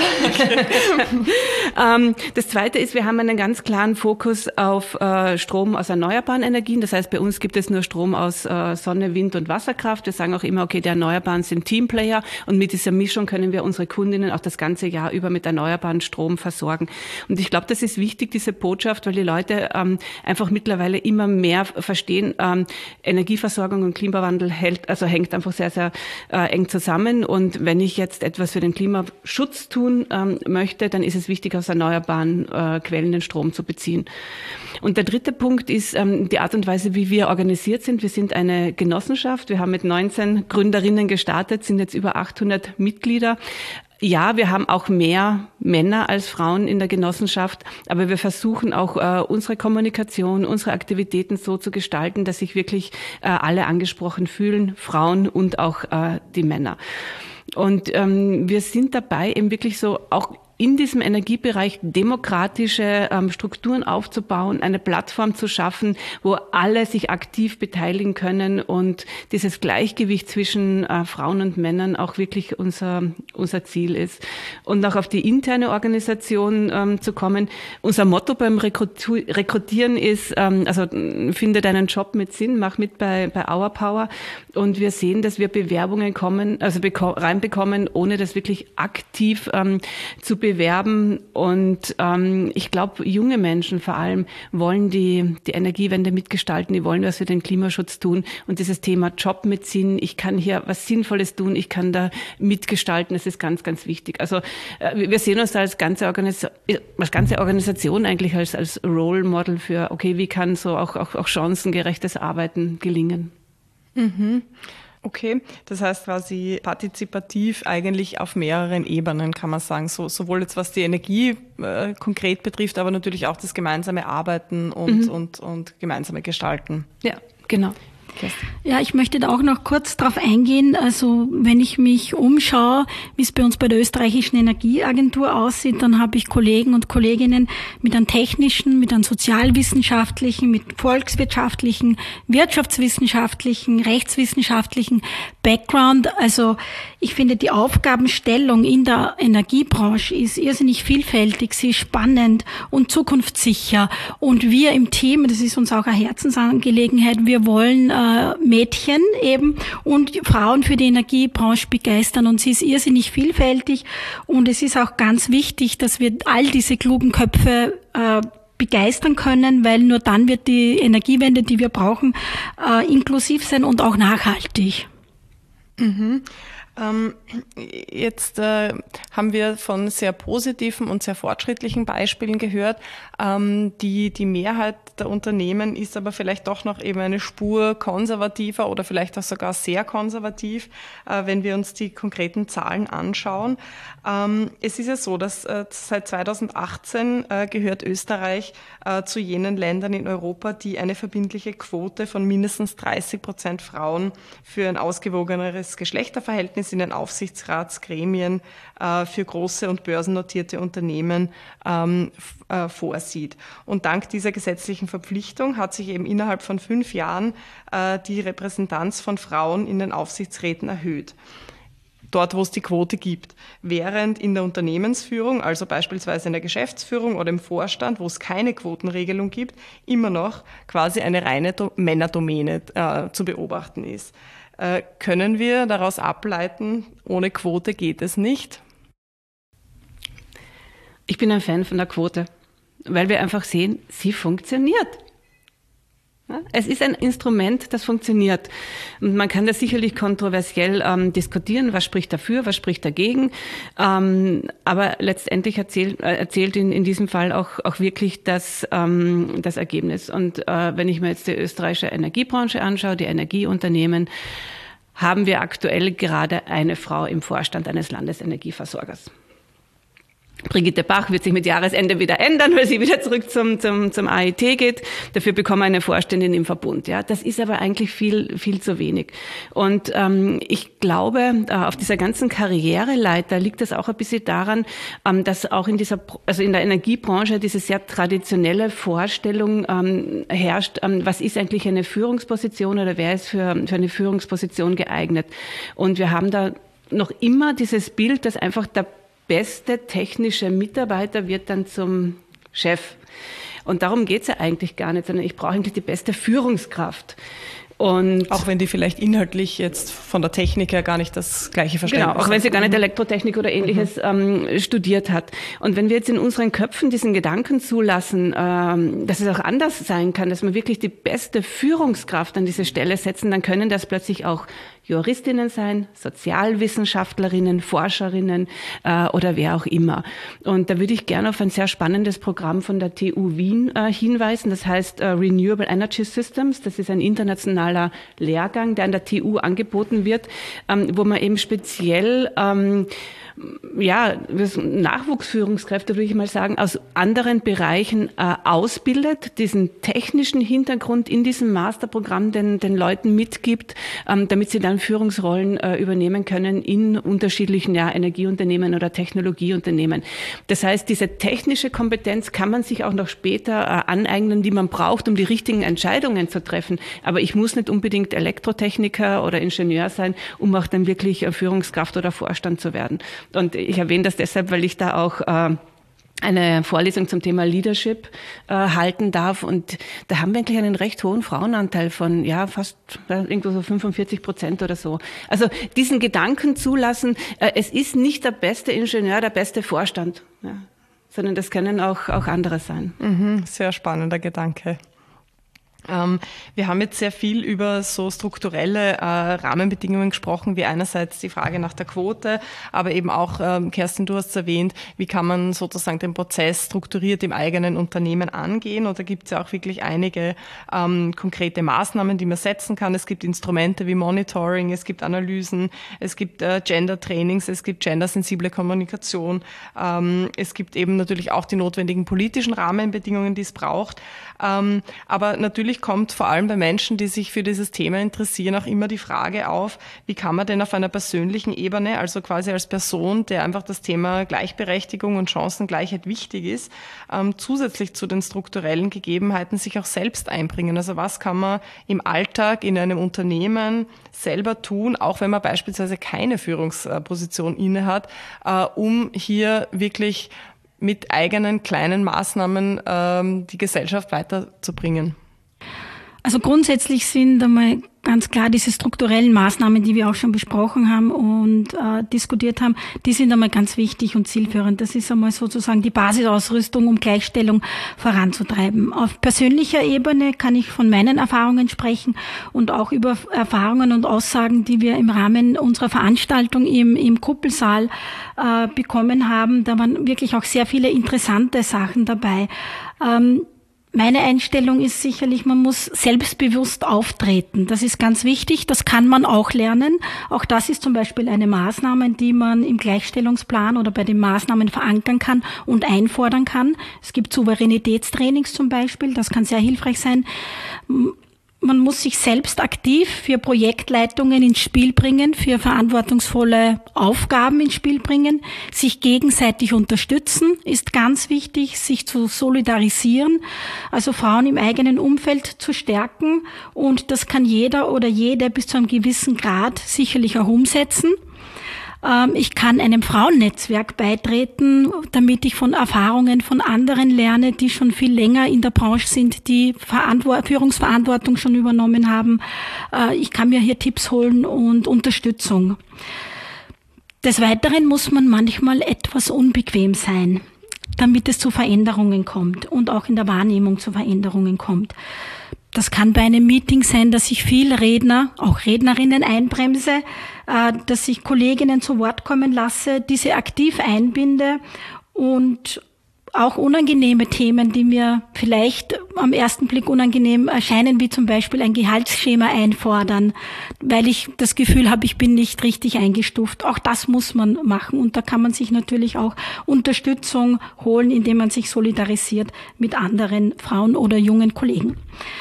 Das Zweite ist, wir haben einen ganz klaren Fokus auf Strom aus erneuerbaren Energien. Das heißt, bei uns gibt es nur Strom aus Sonne, Wind und Wasserkraft. Wir sagen auch immer, okay, die Erneuerbaren sind Teamplayer und mit dieser Mischung können wir unsere Kundinnen auch das ganze Jahr über mit erneuerbaren Strom versorgen. Und ich glaube, das ist wichtig, diese Botschaft, weil die Leute einfach mittlerweile immer mehr verstehen, Energieversorgung Erwärmung und Klimawandel hängt einfach sehr, sehr eng zusammen. Und wenn ich jetzt etwas für den Klimaschutz tun möchte, dann ist es wichtig, aus erneuerbaren Quellen den Strom zu beziehen. Und der dritte Punkt ist die Art und Weise, wie wir organisiert sind. Wir sind eine Genossenschaft. Wir haben mit 19 Gründerinnen gestartet, sind jetzt über 800 Mitglieder. Ja, wir haben auch mehr Männer als Frauen in der Genossenschaft, aber wir versuchen auch unsere Kommunikation, unsere Aktivitäten so zu gestalten, dass sich wirklich alle angesprochen fühlen, Frauen und auch die Männer. Und wir sind dabei, eben wirklich so auch in diesem Energiebereich demokratische Strukturen aufzubauen, eine Plattform zu schaffen, wo alle sich aktiv beteiligen können und dieses Gleichgewicht zwischen Frauen und Männern auch wirklich unser Ziel ist. Und auch auf die interne Organisation zu kommen. Unser Motto beim Rekrutieren ist, also finde deinen Job mit Sinn, mach mit bei Our Power. Und wir sehen, dass wir Bewerbungen reinbekommen, ohne das wirklich aktiv zu bewerben. Und ich glaube, junge Menschen vor allem wollen die Energiewende mitgestalten, die wollen was für den Klimaschutz tun. Und dieses Thema Job mit Sinn, ich kann hier was Sinnvolles tun, ich kann da mitgestalten, das ist ganz, ganz wichtig. Also wir sehen uns da als ganze Organisation eigentlich als Role Model für, okay, wie kann so auch chancengerechtes Arbeiten gelingen. Mhm. Okay, das heißt quasi partizipativ eigentlich auf mehreren Ebenen, kann man sagen. Sowohl jetzt was die Energie konkret betrifft, aber natürlich auch das gemeinsame Arbeiten und gemeinsame Gestalten. Ja, genau. Ja, ich möchte da auch noch kurz drauf eingehen. Also wenn ich mich umschaue, wie es bei uns bei der Österreichischen Energieagentur aussieht, dann habe ich Kollegen und Kolleginnen mit einem technischen, mit einem sozialwissenschaftlichen, mit volkswirtschaftlichen, wirtschaftswissenschaftlichen, rechtswissenschaftlichen Background. Also ich finde, die Aufgabenstellung in der Energiebranche ist irrsinnig vielfältig, sie ist spannend und zukunftssicher. Und wir im Team, das ist uns auch eine Herzensangelegenheit, wir wollen Mädchen eben und Frauen für die Energiebranche begeistern und sie ist irrsinnig vielfältig und es ist auch ganz wichtig, dass wir all diese klugen Köpfe begeistern können, weil nur dann wird die Energiewende, die wir brauchen, inklusiv sein und auch nachhaltig. Mhm. Jetzt haben wir von sehr positiven und sehr fortschrittlichen Beispielen gehört. Die Mehrheit der Unternehmen ist aber vielleicht doch noch eben eine Spur konservativer oder vielleicht auch sogar sehr konservativ, wenn wir uns die konkreten Zahlen anschauen. Es ist ja so, dass seit 2018 gehört Österreich zu jenen Ländern in Europa, die eine verbindliche Quote von mindestens 30% Frauen für ein ausgewogeneres Geschlechterverhältnis in den Aufsichtsratsgremien für große und börsennotierte Unternehmen vorsieht. Und dank dieser gesetzlichen Verpflichtung hat sich eben innerhalb von 5 Jahren die Repräsentanz von Frauen in den Aufsichtsräten erhöht. Dort, wo es die Quote gibt. Während in der Unternehmensführung, also beispielsweise in der Geschäftsführung oder im Vorstand, wo es keine Quotenregelung gibt, immer noch quasi eine reine Männerdomäne zu beobachten ist. Können wir daraus ableiten, ohne Quote geht es nicht? Ich bin ein Fan von der Quote, weil wir einfach sehen, sie funktioniert. Es ist ein Instrument, das funktioniert. Und man kann das sicherlich kontroversiell diskutieren, was spricht dafür, was spricht dagegen. Aber letztendlich erzählt in diesem Fall auch wirklich das Ergebnis. Und wenn ich mir jetzt die österreichische Energiebranche anschaue, die Energieunternehmen, haben wir aktuell gerade eine Frau im Vorstand eines Landesenergieversorgers. Brigitte Bach wird sich mit Jahresende wieder ändern, weil sie wieder zurück zum AIT geht. Dafür bekommen wir eine Vorständin im Verbund. Ja, das ist aber eigentlich viel zu wenig. Und ich glaube, auf dieser ganzen Karriereleiter liegt das auch ein bisschen daran, dass auch in der Energiebranche diese sehr traditionelle Vorstellung herrscht, was ist eigentlich eine Führungsposition oder wer ist für eine Führungsposition geeignet. Und wir haben da noch immer dieses Bild, dass einfach der beste technische Mitarbeiter wird dann zum Chef. Und darum geht's ja eigentlich gar nicht, sondern ich brauche eigentlich die beste Führungskraft. Und auch wenn die vielleicht inhaltlich jetzt von der Technik her gar nicht das gleiche Verständnis haben. Genau, auch wenn sie gar nicht Elektrotechnik oder Ähnliches studiert hat. Und wenn wir jetzt in unseren Köpfen diesen Gedanken zulassen, dass es auch anders sein kann, dass wir wirklich die beste Führungskraft an diese Stelle setzen, dann können das plötzlich auch Juristinnen sein, Sozialwissenschaftlerinnen, Forscherinnen oder wer auch immer. Und da würde ich gerne auf ein sehr spannendes Programm von der TU Wien hinweisen. Das heißt Renewable Energy Systems. Das ist ein internationaler Lehrgang, der an der TU angeboten wird, wo man eben speziell Nachwuchsführungskräfte, würde ich mal sagen, aus anderen Bereichen ausbildet, diesen technischen Hintergrund in diesem Masterprogramm den Leuten mitgibt, damit sie dann Führungsrollen übernehmen können in unterschiedlichen Energieunternehmen oder Technologieunternehmen. Das heißt, diese technische Kompetenz kann man sich auch noch später aneignen, die man braucht, um die richtigen Entscheidungen zu treffen. Aber ich muss nicht unbedingt Elektrotechniker oder Ingenieur sein, um auch dann wirklich Führungskraft oder Vorstand zu werden. Und ich erwähne das deshalb, weil ich da auch eine Vorlesung zum Thema Leadership halten darf. Und da haben wir eigentlich einen recht hohen Frauenanteil von fast irgendwo so 45% oder so. Also diesen Gedanken zulassen, es ist nicht der beste Ingenieur, der beste Vorstand, sondern das können auch andere sein. Sehr spannender Gedanke. Wir haben jetzt sehr viel über so strukturelle Rahmenbedingungen gesprochen, wie einerseits die Frage nach der Quote, aber eben auch, Kerstin, du hast es erwähnt, wie kann man sozusagen den Prozess strukturiert im eigenen Unternehmen angehen? Und da gibt es ja auch wirklich einige konkrete Maßnahmen, die man setzen kann. Es gibt Instrumente wie Monitoring, es gibt Analysen, es gibt Gender-Trainings, es gibt gendersensible Kommunikation, es gibt eben natürlich auch die notwendigen politischen Rahmenbedingungen, die es braucht. Aber natürlich kommt vor allem bei Menschen, die sich für dieses Thema interessieren, auch immer die Frage auf, wie kann man denn auf einer persönlichen Ebene, also quasi als Person, der einfach das Thema Gleichberechtigung und Chancengleichheit wichtig ist, zusätzlich zu den strukturellen Gegebenheiten sich auch selbst einbringen. Also was kann man im Alltag in einem Unternehmen selber tun, auch wenn man beispielsweise keine Führungsposition innehat, um hier wirklich mit eigenen kleinen Maßnahmen die Gesellschaft weiterzubringen? Also grundsätzlich sind einmal ganz klar diese strukturellen Maßnahmen, die wir auch schon besprochen haben und diskutiert haben, die sind einmal ganz wichtig und zielführend. Das ist einmal sozusagen die Basisausrüstung, um Gleichstellung voranzutreiben. Auf persönlicher Ebene kann ich von meinen Erfahrungen sprechen und auch über Erfahrungen und Aussagen, die wir im Rahmen unserer Veranstaltung im Kuppelsaal bekommen haben. Da waren wirklich auch sehr viele interessante Sachen dabei. Meine Einstellung ist sicherlich, man muss selbstbewusst auftreten. Das ist ganz wichtig. Das kann man auch lernen. Auch das ist zum Beispiel eine Maßnahme, die man im Gleichstellungsplan oder bei den Maßnahmen verankern kann und einfordern kann. Es gibt Souveränitätstrainings zum Beispiel. Das kann sehr hilfreich sein. Man muss sich selbst aktiv für Projektleitungen ins Spiel bringen, für verantwortungsvolle Aufgaben ins Spiel bringen. Sich gegenseitig unterstützen ist ganz wichtig, sich zu solidarisieren, also Frauen im eigenen Umfeld zu stärken. Und das kann jeder oder jede bis zu einem gewissen Grad sicherlich auch umsetzen. Ich kann einem Frauennetzwerk beitreten, damit ich von Erfahrungen von anderen lerne, die schon viel länger in der Branche sind, die Führungsverantwortung schon übernommen haben. Ich kann mir hier Tipps holen und Unterstützung. Des Weiteren muss man manchmal etwas unbequem sein, damit es zu Veränderungen kommt und auch in der Wahrnehmung zu Veränderungen kommt. Das kann bei einem Meeting sein, dass ich viel Redner, auch Rednerinnen einbremse, dass ich Kolleginnen zu Wort kommen lasse, diese aktiv einbinde und auch unangenehme Themen, die mir vielleicht am ersten Blick unangenehm erscheinen, wie zum Beispiel ein Gehaltsschema einfordern, weil ich das Gefühl habe, ich bin nicht richtig eingestuft. Auch das muss man machen und da kann man sich natürlich auch Unterstützung holen, indem man sich solidarisiert mit anderen Frauen oder jungen Kollegen.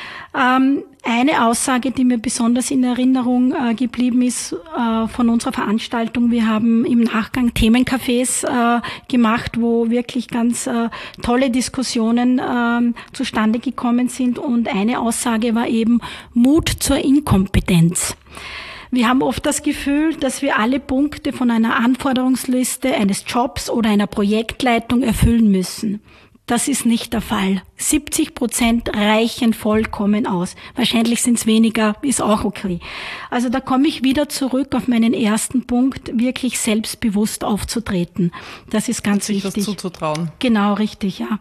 Eine Aussage, die mir besonders in Erinnerung geblieben ist von unserer Veranstaltung, wir haben im Nachgang Themencafés gemacht, wo wirklich ganz tolle Diskussionen zustande gekommen sind und eine Aussage war eben Mut zur Inkompetenz. Wir haben oft das Gefühl, dass wir alle Punkte von einer Anforderungsliste eines Jobs oder einer Projektleitung erfüllen müssen. Das ist nicht der Fall. 70% reichen vollkommen aus. Wahrscheinlich sind es weniger, ist auch okay. Also da komme ich wieder zurück auf meinen ersten Punkt, wirklich selbstbewusst aufzutreten. Das ist ganz wichtig. Sich was zuzutrauen. Genau, richtig, ja.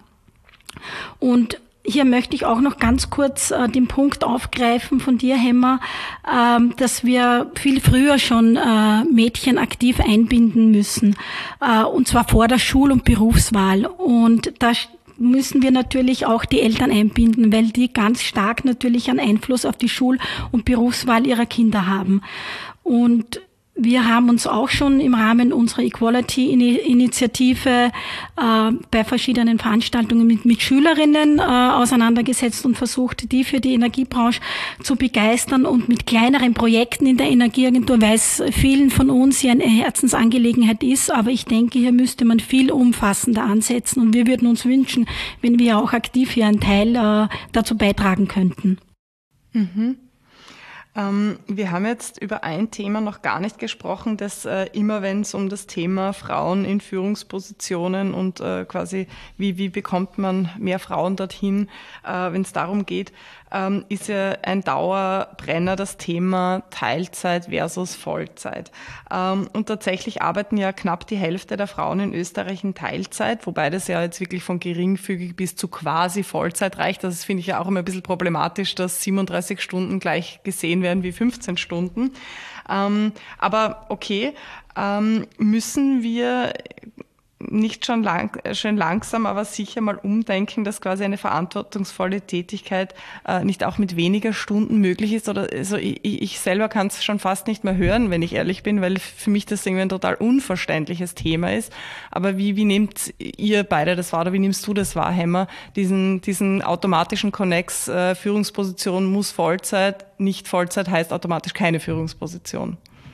Und hier möchte ich auch noch ganz kurz den Punkt aufgreifen von dir, Hemmer, dass wir viel früher schon Mädchen aktiv einbinden müssen, und zwar vor der Schul- und Berufswahl. Und da müssen wir natürlich auch die Eltern einbinden, weil die ganz stark natürlich einen Einfluss auf die Schul- und Berufswahl ihrer Kinder haben. Und wir haben uns auch schon im Rahmen unserer Equality-Initiative bei verschiedenen Veranstaltungen mit Schülerinnen auseinandergesetzt und versucht, die für die Energiebranche zu begeistern und mit kleineren Projekten in der Energieagentur, weil es vielen von uns ja eine Herzensangelegenheit ist. Aber ich denke, hier müsste man viel umfassender ansetzen und wir würden uns wünschen, wenn wir auch aktiv hier einen Teil dazu beitragen könnten. Mhm. Wir haben jetzt über ein Thema noch gar nicht gesprochen, das immer, wenn es um das Thema Frauen in Führungspositionen und quasi wie bekommt man mehr Frauen dorthin, wenn es darum geht, ist ja ein Dauerbrenner das Thema Teilzeit versus Vollzeit. Und tatsächlich arbeiten ja knapp die Hälfte der Frauen in Österreich in Teilzeit, wobei das ja jetzt wirklich von geringfügig bis zu quasi Vollzeit reicht. Das finde ich ja auch immer ein bisschen problematisch, dass 37 Stunden gleich gesehen werden wie 15 Stunden. Aber okay, müssen wir nicht schon langsam, aber sicher mal umdenken, dass quasi eine verantwortungsvolle Tätigkeit nicht auch mit weniger Stunden möglich ist. Oder also ich selber kann es schon fast nicht mehr hören, wenn ich ehrlich bin, weil für mich das irgendwie ein total unverständliches Thema ist. Aber wie nehmt ihr beide das wahr oder wie nimmst du das wahr, Hemmer? Diesen automatischen Connex, Führungsposition muss Vollzeit, nicht Vollzeit heißt automatisch keine Führungsposition.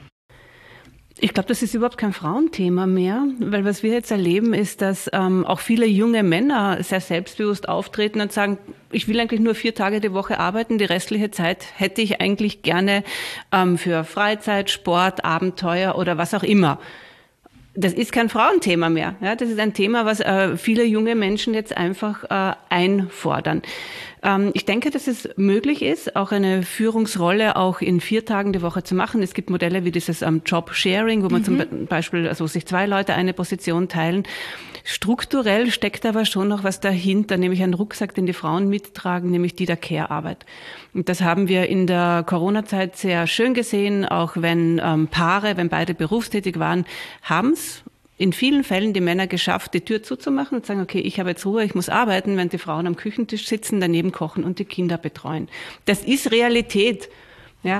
Ich glaube, das ist überhaupt kein Frauenthema mehr, weil was wir jetzt erleben, ist, dass auch viele junge Männer sehr selbstbewusst auftreten und sagen, ich will eigentlich nur 4 Tage die Woche arbeiten, die restliche Zeit hätte ich eigentlich gerne für Freizeit, Sport, Abenteuer oder was auch immer. Das ist kein Frauenthema mehr. Ja, das ist ein Thema, was viele junge Menschen jetzt einfach einfordern. Ich denke, dass es möglich ist, auch eine Führungsrolle auch in 4 Tagen die Woche zu machen. Es gibt Modelle wie dieses Job-Sharing, wo man zum Beispiel also sich 2 Leute eine Position teilen. Strukturell steckt aber schon noch was dahinter, nämlich ein Rucksack, den die Frauen mittragen, nämlich die der Care-Arbeit. Und das haben wir in der Corona-Zeit sehr schön gesehen, auch wenn Paare, wenn beide berufstätig waren, haben es in vielen Fällen die Männer geschafft, die Tür zuzumachen und sagen, okay, ich habe jetzt Ruhe, ich muss arbeiten, während die Frauen am Küchentisch sitzen, daneben kochen und die Kinder betreuen. Das ist Realität. Ja.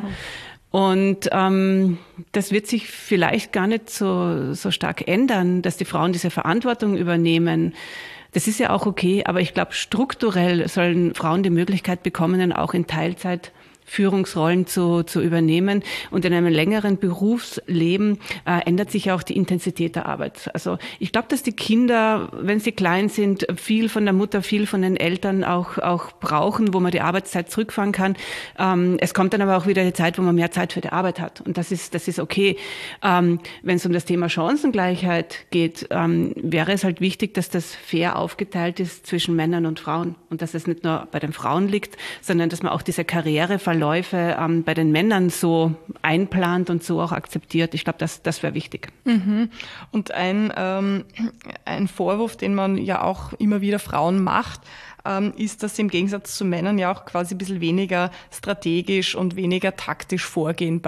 Und das wird sich vielleicht gar nicht so stark ändern, dass die Frauen diese Verantwortung übernehmen. Das ist ja auch okay, aber ich glaube, strukturell sollen Frauen die Möglichkeit bekommen, auch in Teilzeit Führungsrollen zu übernehmen. Und in einem längeren Berufsleben ändert sich auch die Intensität der Arbeit. Also ich glaube, dass die Kinder, wenn sie klein sind, viel von der Mutter, viel von den Eltern auch brauchen, wo man die Arbeitszeit zurückfahren kann. Es kommt dann aber auch wieder die Zeit, wo man mehr Zeit für die Arbeit hat. Und das ist okay. Wenn es um das Thema Chancengleichheit geht, wäre es halt wichtig, dass das fair aufgeteilt ist zwischen Männern und Frauen. Und dass es nicht nur bei den Frauen liegt, sondern dass man auch diese Karriereverläufe bei den Männern so einplant und so auch akzeptiert. Ich glaube, das wäre wichtig. Mhm. Und ein Vorwurf, den man ja auch immer wieder Frauen macht, ist, dass sie im Gegensatz zu Männern ja auch quasi ein bisschen weniger strategisch und weniger taktisch vorgehen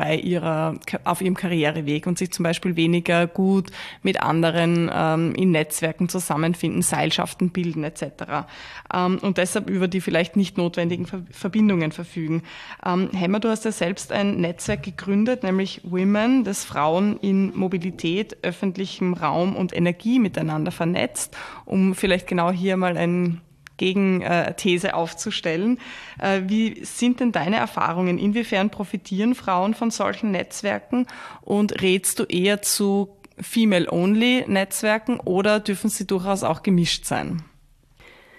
auf ihrem Karriereweg und sich zum Beispiel weniger gut mit anderen in Netzwerken zusammenfinden, Seilschaften bilden etc. Und deshalb über die vielleicht nicht notwendigen Verbindungen verfügen. Hemmer, du hast ja selbst ein Netzwerk gegründet, nämlich Women, das Frauen in Mobilität, öffentlichem Raum und Energie miteinander vernetzt, um vielleicht genau hier mal ein Gegenthese aufzustellen. Wie sind denn deine Erfahrungen? Inwiefern profitieren Frauen von solchen Netzwerken und rätst du eher zu Female-Only-Netzwerken oder dürfen sie durchaus auch gemischt sein?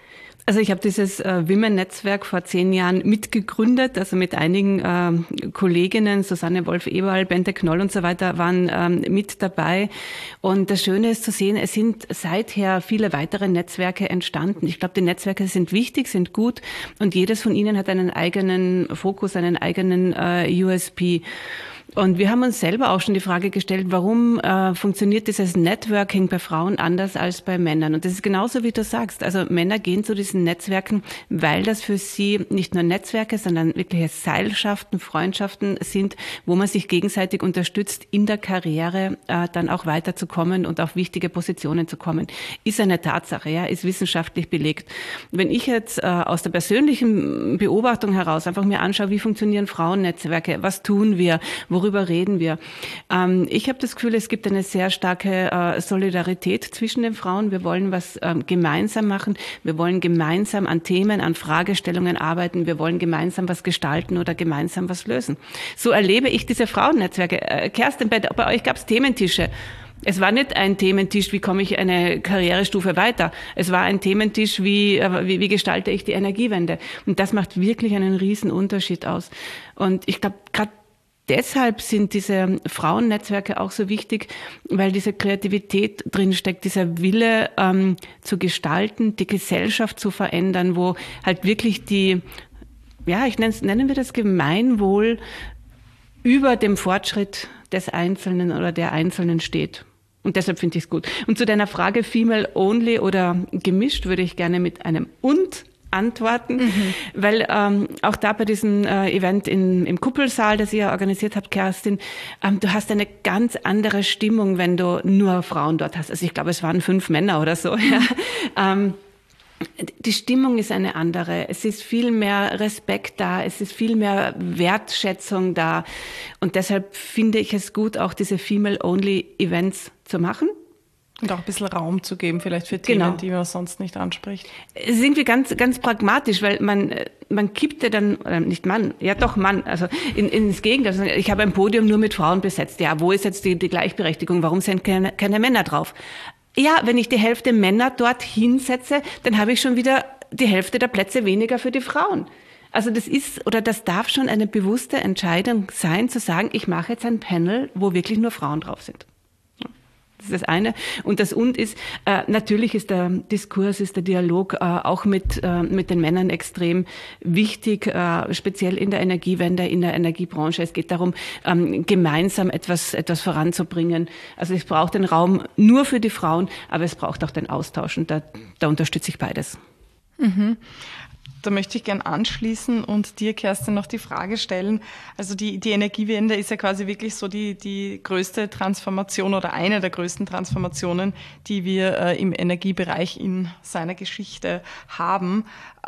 Also ich habe dieses Women-Netzwerk vor 10 Jahren mitgegründet, also mit einigen Kolleginnen, Susanne Wolf-Eberl, Bente Knoll und so weiter waren mit dabei. Und das Schöne ist zu sehen, es sind seither viele weitere Netzwerke entstanden. Ich glaube, die Netzwerke sind wichtig, sind gut und jedes von ihnen hat einen eigenen Fokus, einen eigenen USP. Und wir haben uns selber auch schon die Frage gestellt, warum funktioniert dieses Networking bei Frauen anders als bei Männern? Und das ist genauso, wie du sagst. Also Männer gehen zu diesen Netzwerken, weil das für sie nicht nur Netzwerke, sondern wirkliche Seilschaften, Freundschaften sind, wo man sich gegenseitig unterstützt, in der Karriere dann auch weiterzukommen und auf wichtige Positionen zu kommen. Ist eine Tatsache, ja, ist wissenschaftlich belegt. Wenn ich jetzt aus der persönlichen Beobachtung heraus einfach mir anschaue, wie funktionieren Frauennetzwerke, was tun wir, worüber reden wir? Ich habe das Gefühl, es gibt eine sehr starke Solidarität zwischen den Frauen. Wir wollen was gemeinsam machen. Wir wollen gemeinsam an Themen, an Fragestellungen arbeiten. Wir wollen gemeinsam was gestalten oder gemeinsam was lösen. So erlebe ich diese Frauennetzwerke. Kerstin, bei euch gab es Thementische. Es war nicht ein Thementisch, wie komme ich eine Karrierestufe weiter. Es war ein Thementisch, wie gestalte ich die Energiewende. Und das macht wirklich einen riesen Unterschied aus. Und ich glaube, gerade deshalb sind diese Frauennetzwerke auch so wichtig, weil diese Kreativität drinsteckt, dieser Wille zu gestalten, die Gesellschaft zu verändern, wo halt wirklich nennen wir das Gemeinwohl über dem Fortschritt des Einzelnen oder der Einzelnen steht. Und deshalb finde ich es gut. Und zu deiner Frage Female Only oder gemischt würde ich gerne mit einem Und antworten, weil auch da bei diesem Event im Kuppelsaal, das ihr organisiert habt, Kerstin, du hast eine ganz andere Stimmung, wenn du nur Frauen dort hast. Also ich glaube, es waren 5 Männer oder so. Ja. Die Stimmung ist eine andere. Es ist viel mehr Respekt da, es ist viel mehr Wertschätzung da. Und deshalb finde ich es gut, auch diese Female-Only-Events zu machen. Und auch ein bisschen Raum zu geben, vielleicht für Themen, die man sonst nicht anspricht. Es ist irgendwie ganz, ganz pragmatisch, weil man kippt ja dann, nicht Mann, ja doch Mann, also ins Gegenteil. Also ich habe ein Podium nur mit Frauen besetzt. Ja, wo ist jetzt die Gleichberechtigung? Warum sind keine Männer drauf? Ja, wenn ich die Hälfte Männer dort hinsetze, dann habe ich schon wieder die Hälfte der Plätze weniger für die Frauen. Also das darf schon eine bewusste Entscheidung sein, zu sagen, ich mache jetzt ein Panel, wo wirklich nur Frauen drauf sind. Das ist das eine. Und das Und ist, natürlich ist der Diskurs, ist der Dialog auch mit den Männern extrem wichtig, speziell in der Energiewende, in der Energiebranche. Es geht darum, gemeinsam etwas voranzubringen. Also es braucht den Raum nur für die Frauen, aber es braucht auch den Austausch und da unterstütze ich beides. Mhm. Da möchte ich gern anschließen und dir, Kerstin, noch die Frage stellen. Also die Energiewende ist ja quasi wirklich so die größte Transformation oder eine der größten Transformationen, die wir im Energiebereich in seiner Geschichte haben.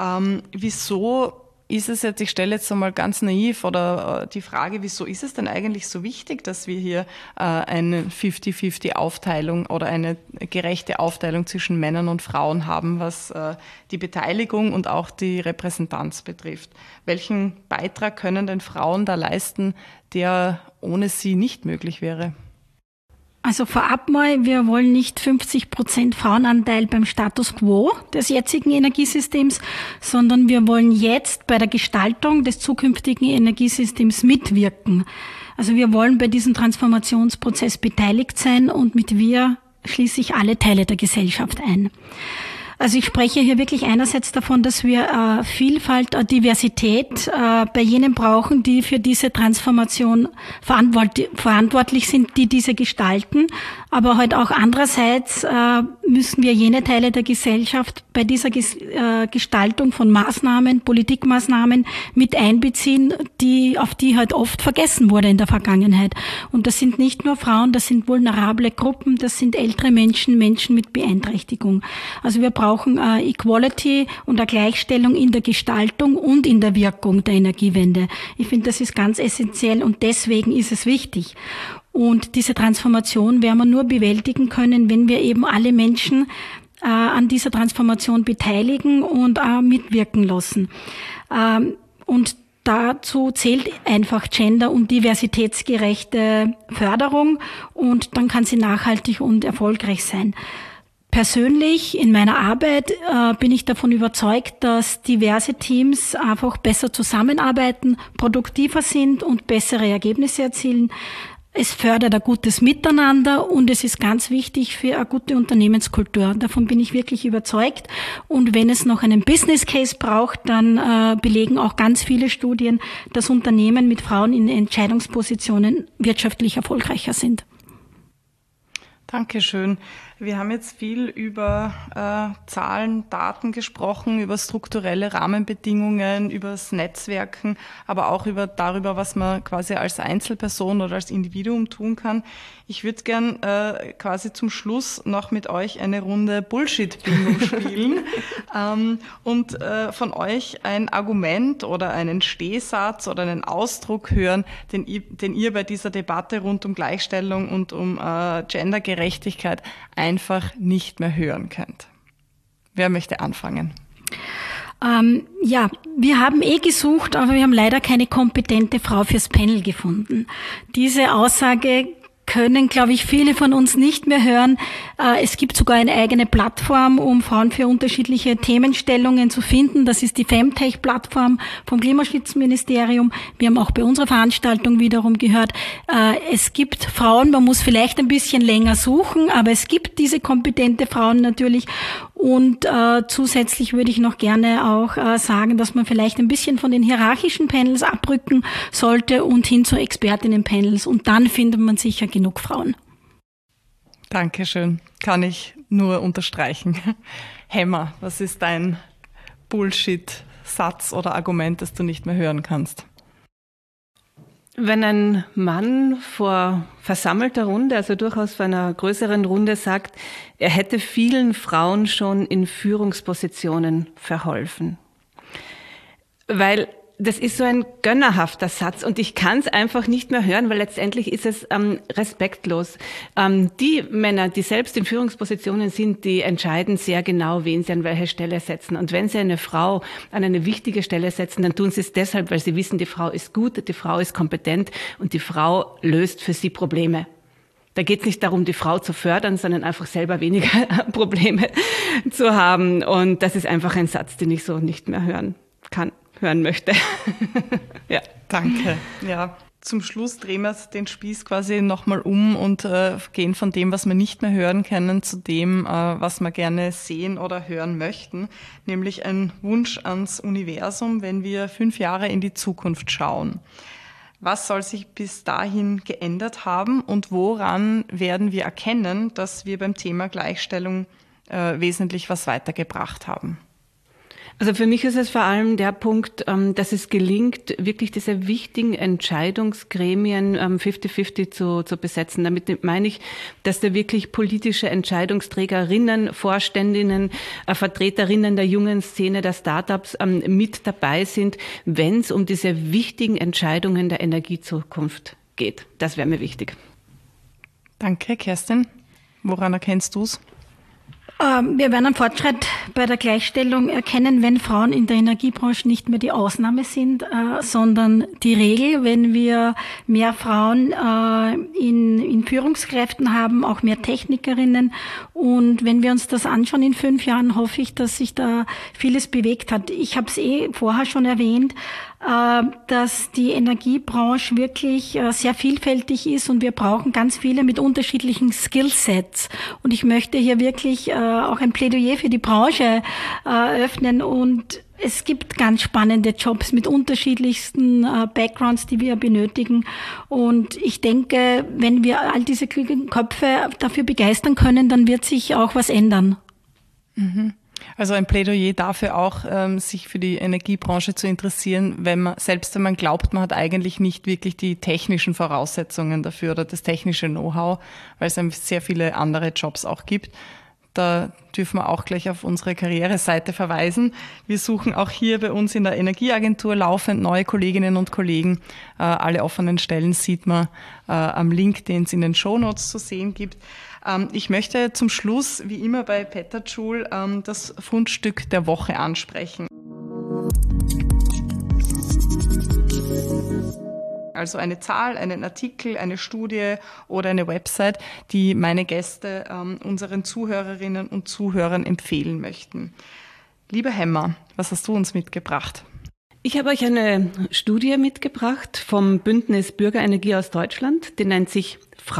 Wieso ist es jetzt, ich stelle jetzt einmal ganz naiv oder die Frage, wieso ist es denn eigentlich so wichtig, dass wir hier eine 50-50 Aufteilung oder eine gerechte Aufteilung zwischen Männern und Frauen haben, was die Beteiligung und auch die Repräsentanz betrifft? Welchen Beitrag können denn Frauen da leisten, der ohne sie nicht möglich wäre? Also vorab mal, wir wollen nicht 50% Frauenanteil beim Status quo des jetzigen Energiesystems, sondern wir wollen jetzt bei der Gestaltung des zukünftigen Energiesystems mitwirken. Also wir wollen bei diesem Transformationsprozess beteiligt sein und mit wir schließe ich alle Teile der Gesellschaft ein. Also ich spreche hier wirklich einerseits davon, dass wir Vielfalt, Diversität bei jenen brauchen, die für diese Transformation verantwortlich sind, die diese gestalten. Aber halt auch andererseits müssen wir jene Teile der Gesellschaft bei dieser Gestaltung von Maßnahmen, Politikmaßnahmen mit einbeziehen, auf die halt oft vergessen wurde in der Vergangenheit. Und das sind nicht nur Frauen, das sind vulnerable Gruppen, das sind ältere Menschen, Menschen mit Beeinträchtigung. Also wir brauchen Equality und eine Gleichstellung in der Gestaltung und in der Wirkung der Energiewende. Ich finde, das ist ganz essentiell und deswegen ist es wichtig. Und diese Transformation werden wir nur bewältigen können, wenn wir eben alle Menschen an dieser Transformation beteiligen und mitwirken lassen. Und dazu zählt einfach gender- und diversitätsgerechte Förderung und dann kann sie nachhaltig und erfolgreich sein. Persönlich in meiner Arbeit bin ich davon überzeugt, dass diverse Teams einfach besser zusammenarbeiten, produktiver sind und bessere Ergebnisse erzielen. Es fördert ein gutes Miteinander und es ist ganz wichtig für eine gute Unternehmenskultur. Davon bin ich wirklich überzeugt. Und wenn es noch einen Business Case braucht, dann belegen auch ganz viele Studien, dass Unternehmen mit Frauen in Entscheidungspositionen wirtschaftlich erfolgreicher sind. Dankeschön. Wir haben jetzt viel über Zahlen, Daten gesprochen, über strukturelle Rahmenbedingungen, über das Netzwerken, aber auch darüber, was man quasi als Einzelperson oder als Individuum tun kann. Ich würde gern quasi zum Schluss noch mit euch eine Runde Bullshit-Bingo spielen und von euch ein Argument oder einen Stehsatz oder einen Ausdruck hören, den ihr bei dieser Debatte rund um Gleichstellung und um Gendergerechtigkeit einfach nicht mehr hören könnt. Wer möchte anfangen? Ja, wir haben gesucht, aber wir haben leider keine kompetente Frau fürs Panel gefunden. Diese Aussage können, glaube ich, viele von uns nicht mehr hören. Es gibt sogar eine eigene Plattform, um Frauen für unterschiedliche Themenstellungen zu finden. Das ist die Femtech-Plattform vom Klimaschutzministerium. Wir haben auch bei unserer Veranstaltung wiederum gehört, es gibt Frauen, man muss vielleicht ein bisschen länger suchen, aber es gibt diese kompetente Frauen natürlich. Und zusätzlich würde ich noch gerne auch sagen, dass man vielleicht ein bisschen von den hierarchischen Panels abrücken sollte und hin zu Expertinnen-Panels. Und dann findet man sicher genug Frauen. Dankeschön. Kann ich nur unterstreichen. Hemmer, was ist dein Bullshit-Satz oder Argument, das du nicht mehr hören kannst? Wenn ein Mann vor versammelter Runde, also durchaus vor einer größeren Runde sagt, er hätte vielen Frauen schon in Führungspositionen verholfen. Weil das ist so ein gönnerhafter Satz und ich kann es einfach nicht mehr hören, weil letztendlich ist es respektlos. Die Männer, die selbst in Führungspositionen sind, die entscheiden sehr genau, wen sie an welche Stelle setzen. Und wenn sie eine Frau an eine wichtige Stelle setzen, dann tun sie es deshalb, weil sie wissen, die Frau ist gut, die Frau ist kompetent und die Frau löst für sie Probleme. Da geht es nicht darum, die Frau zu fördern, sondern einfach selber weniger Probleme zu haben. Und das ist einfach ein Satz, den ich so nicht mehr hören möchte. Ja. Danke. Ja. Zum Schluss drehen wir den Spieß quasi nochmal um und gehen von dem, was wir nicht mehr hören können, zu dem, was wir gerne sehen oder hören möchten, nämlich ein Wunsch ans Universum, wenn wir 5 Jahre in die Zukunft schauen. Was soll sich bis dahin geändert haben und woran werden wir erkennen, dass wir beim Thema Gleichstellung wesentlich was weitergebracht haben? Also für mich ist es vor allem der Punkt, dass es gelingt, wirklich diese wichtigen Entscheidungsgremien 50-50 zu besetzen. Damit meine ich, dass da wirklich politische Entscheidungsträgerinnen, Vorständinnen, Vertreterinnen der jungen Szene, der Startups mit dabei sind, wenn es um diese wichtigen Entscheidungen der Energiezukunft geht. Das wäre mir wichtig. Danke, Kerstin. Woran erkennst du es? Wir werden einen Fortschritt bei der Gleichstellung erkennen, wenn Frauen in der Energiebranche nicht mehr die Ausnahme sind, sondern die Regel. Wenn wir mehr Frauen in Führungskräften haben, auch mehr Technikerinnen. Und wenn wir uns das anschauen in 5 Jahren, hoffe ich, dass sich da vieles bewegt hat. Ich habe es vorher schon erwähnt, dass die Energiebranche wirklich sehr vielfältig ist und wir brauchen ganz viele mit unterschiedlichen Skillsets. Und ich möchte hier wirklich auch ein Plädoyer für die Branche eröffnen und es gibt ganz spannende Jobs mit unterschiedlichsten Backgrounds, die wir benötigen. Und ich denke, wenn wir all diese klugen Köpfe dafür begeistern können, dann wird sich auch was ändern. Mhm. Also ein Plädoyer dafür auch, sich für die Energiebranche zu interessieren, wenn man glaubt, man hat eigentlich nicht wirklich die technischen Voraussetzungen dafür oder das technische Know-how, weil es sehr viele andere Jobs auch gibt. Da dürfen wir auch gleich auf unsere Karriereseite verweisen. Wir suchen auch hier bei uns in der Energieagentur laufend neue Kolleginnen und Kollegen. Alle offenen Stellen sieht man am Link, den es in den Shownotes zu sehen gibt. Ich möchte zum Schluss, wie immer bei Petajoule, das Fundstück der Woche ansprechen. also eine Zahl, einen Artikel, eine Studie oder eine Website, die meine Gäste unseren Zuhörerinnen und Zuhörern empfehlen möchten. Liebe Hemma, was hast du uns mitgebracht? Ich habe euch eine Studie mitgebracht vom Bündnis Bürgerenergie aus Deutschland. Die nennt sich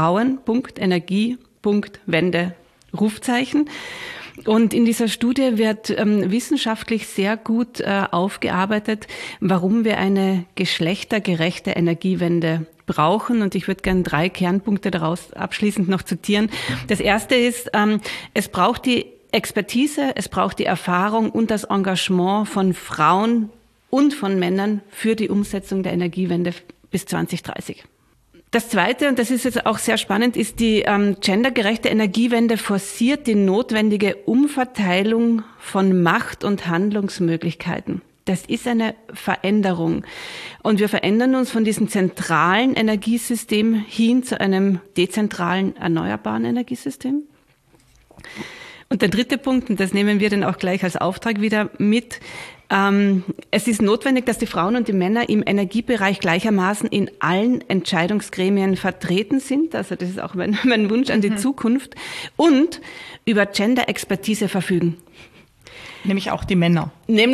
Frauen.energie.wende Rufzeichen. Und in dieser Studie wird wissenschaftlich sehr gut aufgearbeitet, warum wir eine geschlechtergerechte Energiewende brauchen. Und ich würde gerne 3 Kernpunkte daraus abschließend noch zitieren. Das erste ist, es braucht die Expertise, es braucht die Erfahrung und das Engagement von Frauen und von Männern für die Umsetzung der Energiewende bis 2030. Das Zweite, und das ist jetzt auch sehr spannend, ist die gendergerechte Energiewende forciert die notwendige Umverteilung von Macht- und Handlungsmöglichkeiten. Das ist eine Veränderung. Und wir verändern uns von diesem zentralen Energiesystem hin zu einem dezentralen, erneuerbaren Energiesystem. Und der dritte Punkt, und das nehmen wir dann auch gleich als Auftrag wieder mit, es ist notwendig, dass die Frauen und die Männer im Energiebereich gleichermaßen in allen Entscheidungsgremien vertreten sind. Also das ist auch mein Wunsch an die Zukunft. Und über Gender-Expertise verfügen. Nämlich auch die Männer.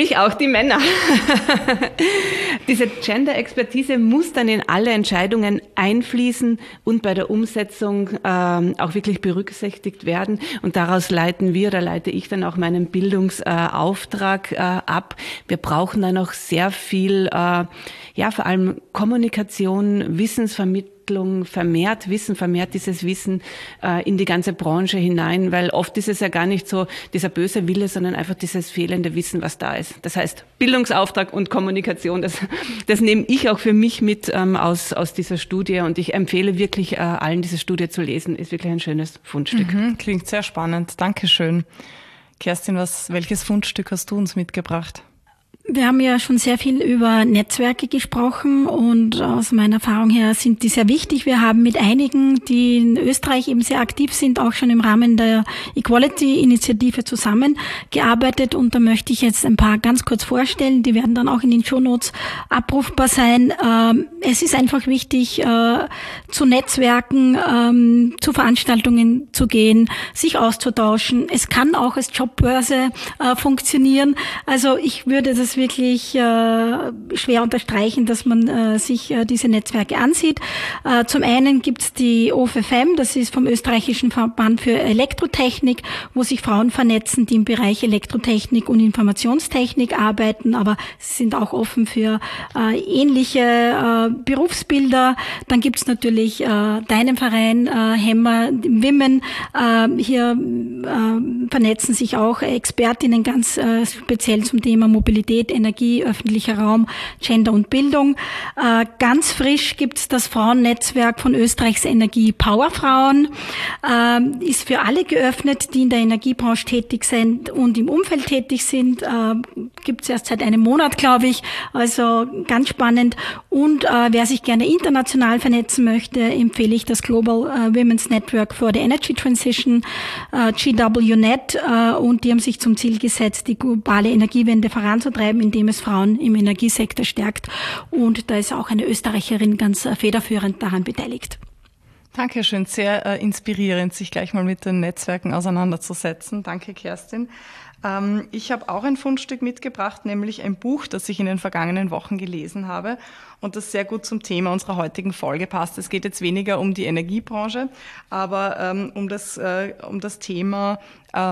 Diese Gender-Expertise muss dann in alle Entscheidungen einfließen und bei der Umsetzung auch wirklich berücksichtigt werden. Und daraus leite ich dann auch meinen Bildungsauftrag ab. Wir brauchen dann auch sehr viel, vor allem Kommunikation, Wissensvermittlung, vermehrt dieses Wissen in die ganze Branche hinein, weil oft ist es ja gar nicht so dieser böse Wille, sondern einfach dieses fehlende Wissen, was da ist. Das heißt, Bildungsauftrag und Kommunikation, das nehme ich auch für mich mit aus dieser Studie und ich empfehle wirklich allen, diese Studie zu lesen. Ist wirklich ein schönes Fundstück. Klingt sehr spannend. Dankeschön. Kerstin, welches Fundstück hast du uns mitgebracht? Wir haben ja schon sehr viel über Netzwerke gesprochen und aus meiner Erfahrung her sind die sehr wichtig. Wir haben mit einigen, die in Österreich eben sehr aktiv sind, auch schon im Rahmen der Equality-Initiative zusammengearbeitet und da möchte ich jetzt ein paar ganz kurz vorstellen. Die werden dann auch in den Shownotes abrufbar sein. Es ist einfach wichtig, zu Netzwerken, zu Veranstaltungen zu gehen, sich auszutauschen. Es kann auch als Jobbörse funktionieren. Also ich würde das wirklich schwer unterstreichen, dass man sich diese Netzwerke ansieht. Zum einen gibt's die OFFM, das ist vom Österreichischen Verband für Elektrotechnik, wo sich Frauen vernetzen, die im Bereich Elektrotechnik und Informationstechnik arbeiten, aber sie sind auch offen für ähnliche Berufsbilder. Dann gibt's natürlich deinen Verein, Hemma Women. Hier vernetzen sich auch Expertinnen ganz speziell zum Thema Mobilität, Energie, öffentlicher Raum, Gender und Bildung. Ganz frisch gibt's das Frauennetzwerk von Österreichs Energie Powerfrauen. Ist für alle geöffnet, die in der Energiebranche tätig sind und im Umfeld tätig sind. Gibt's erst seit einem Monat, glaube ich. Also ganz spannend. Und wer sich gerne international vernetzen möchte, empfehle ich das Global Women's Network for the Energy Transition, GWNet. Und die haben sich zum Ziel gesetzt, die globale Energiewende voranzutreiben, indem es Frauen im Energiesektor stärkt. Und da ist auch eine Österreicherin ganz federführend daran beteiligt. Dankeschön, sehr inspirierend, sich gleich mal mit den Netzwerken auseinanderzusetzen. Danke, Kerstin. Ich habe auch ein Fundstück mitgebracht, nämlich ein Buch, das ich in den vergangenen Wochen gelesen habe und das sehr gut zum Thema unserer heutigen Folge passt. Es geht jetzt weniger um die Energiebranche, aber um das Thema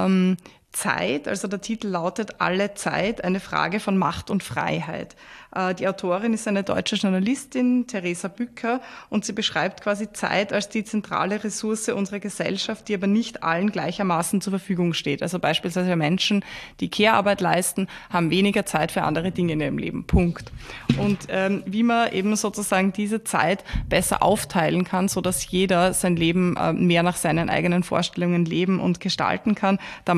Zeit, also der Titel lautet Alle Zeit, eine Frage von Macht und Freiheit. Die Autorin ist eine deutsche Journalistin, Theresa Bücker, und sie beschreibt quasi Zeit als die zentrale Ressource unserer Gesellschaft, die aber nicht allen gleichermaßen zur Verfügung steht. Also beispielsweise Menschen, die Care-Arbeit leisten, haben weniger Zeit für andere Dinge in ihrem Leben. Punkt. Und wie man eben sozusagen diese Zeit besser aufteilen kann, so dass jeder sein Leben mehr nach seinen eigenen Vorstellungen leben und gestalten kann, da macht sie eben sehr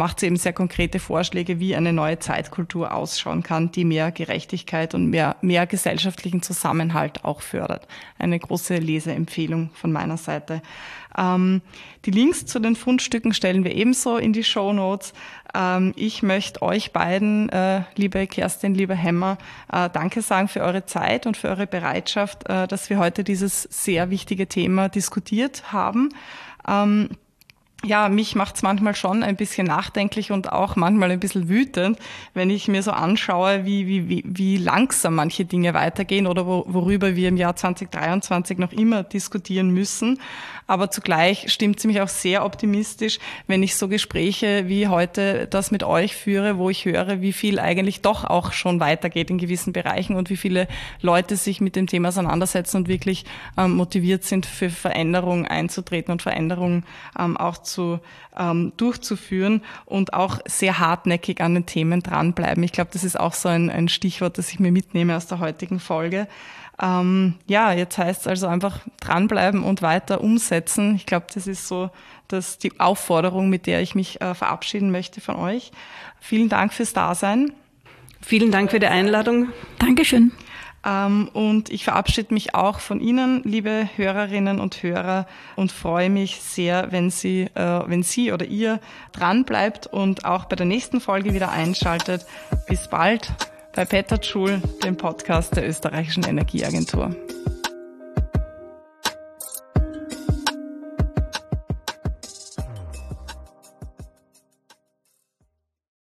sehr konkrete Vorschläge, wie eine neue Zeitkultur ausschauen kann, die mehr Gerechtigkeit und mehr gesellschaftlichen Zusammenhalt auch fördert. Eine große Leseempfehlung von meiner Seite. Die Links zu den Fundstücken stellen wir ebenso in die Shownotes. Ich möchte euch beiden, liebe Kerstin, lieber Hemmer, danke sagen für eure Zeit und für eure Bereitschaft, dass wir heute dieses sehr wichtige Thema diskutiert haben. Ja, mich macht's manchmal schon ein bisschen nachdenklich und auch manchmal ein bisschen wütend, wenn ich mir so anschaue, wie langsam manche Dinge weitergehen oder worüber wir im Jahr 2023 noch immer diskutieren müssen. Aber zugleich stimmt sie mich auch sehr optimistisch, wenn ich so Gespräche wie heute das mit euch führe, wo ich höre, wie viel eigentlich doch auch schon weitergeht in gewissen Bereichen und wie viele Leute sich mit dem Thema auseinandersetzen und wirklich motiviert sind, für Veränderungen einzutreten und Veränderungen auch durchzuführen und auch sehr hartnäckig an den Themen dranbleiben. Ich glaube, das ist auch so ein Stichwort, das ich mir mitnehme aus der heutigen Folge. Ja, jetzt heißt es also einfach dranbleiben und weiter umsetzen. Ich glaube, das ist so die Aufforderung, mit der ich mich verabschieden möchte von euch. Vielen Dank fürs Dasein. Vielen Dank für die Einladung. Dankeschön. Und ich verabschiede mich auch von Ihnen, liebe Hörerinnen und Hörer, und freue mich sehr, wenn Sie oder ihr dranbleibt und auch bei der nächsten Folge wieder einschaltet. Bis bald bei Petterjoule, dem Podcast der Österreichischen Energieagentur.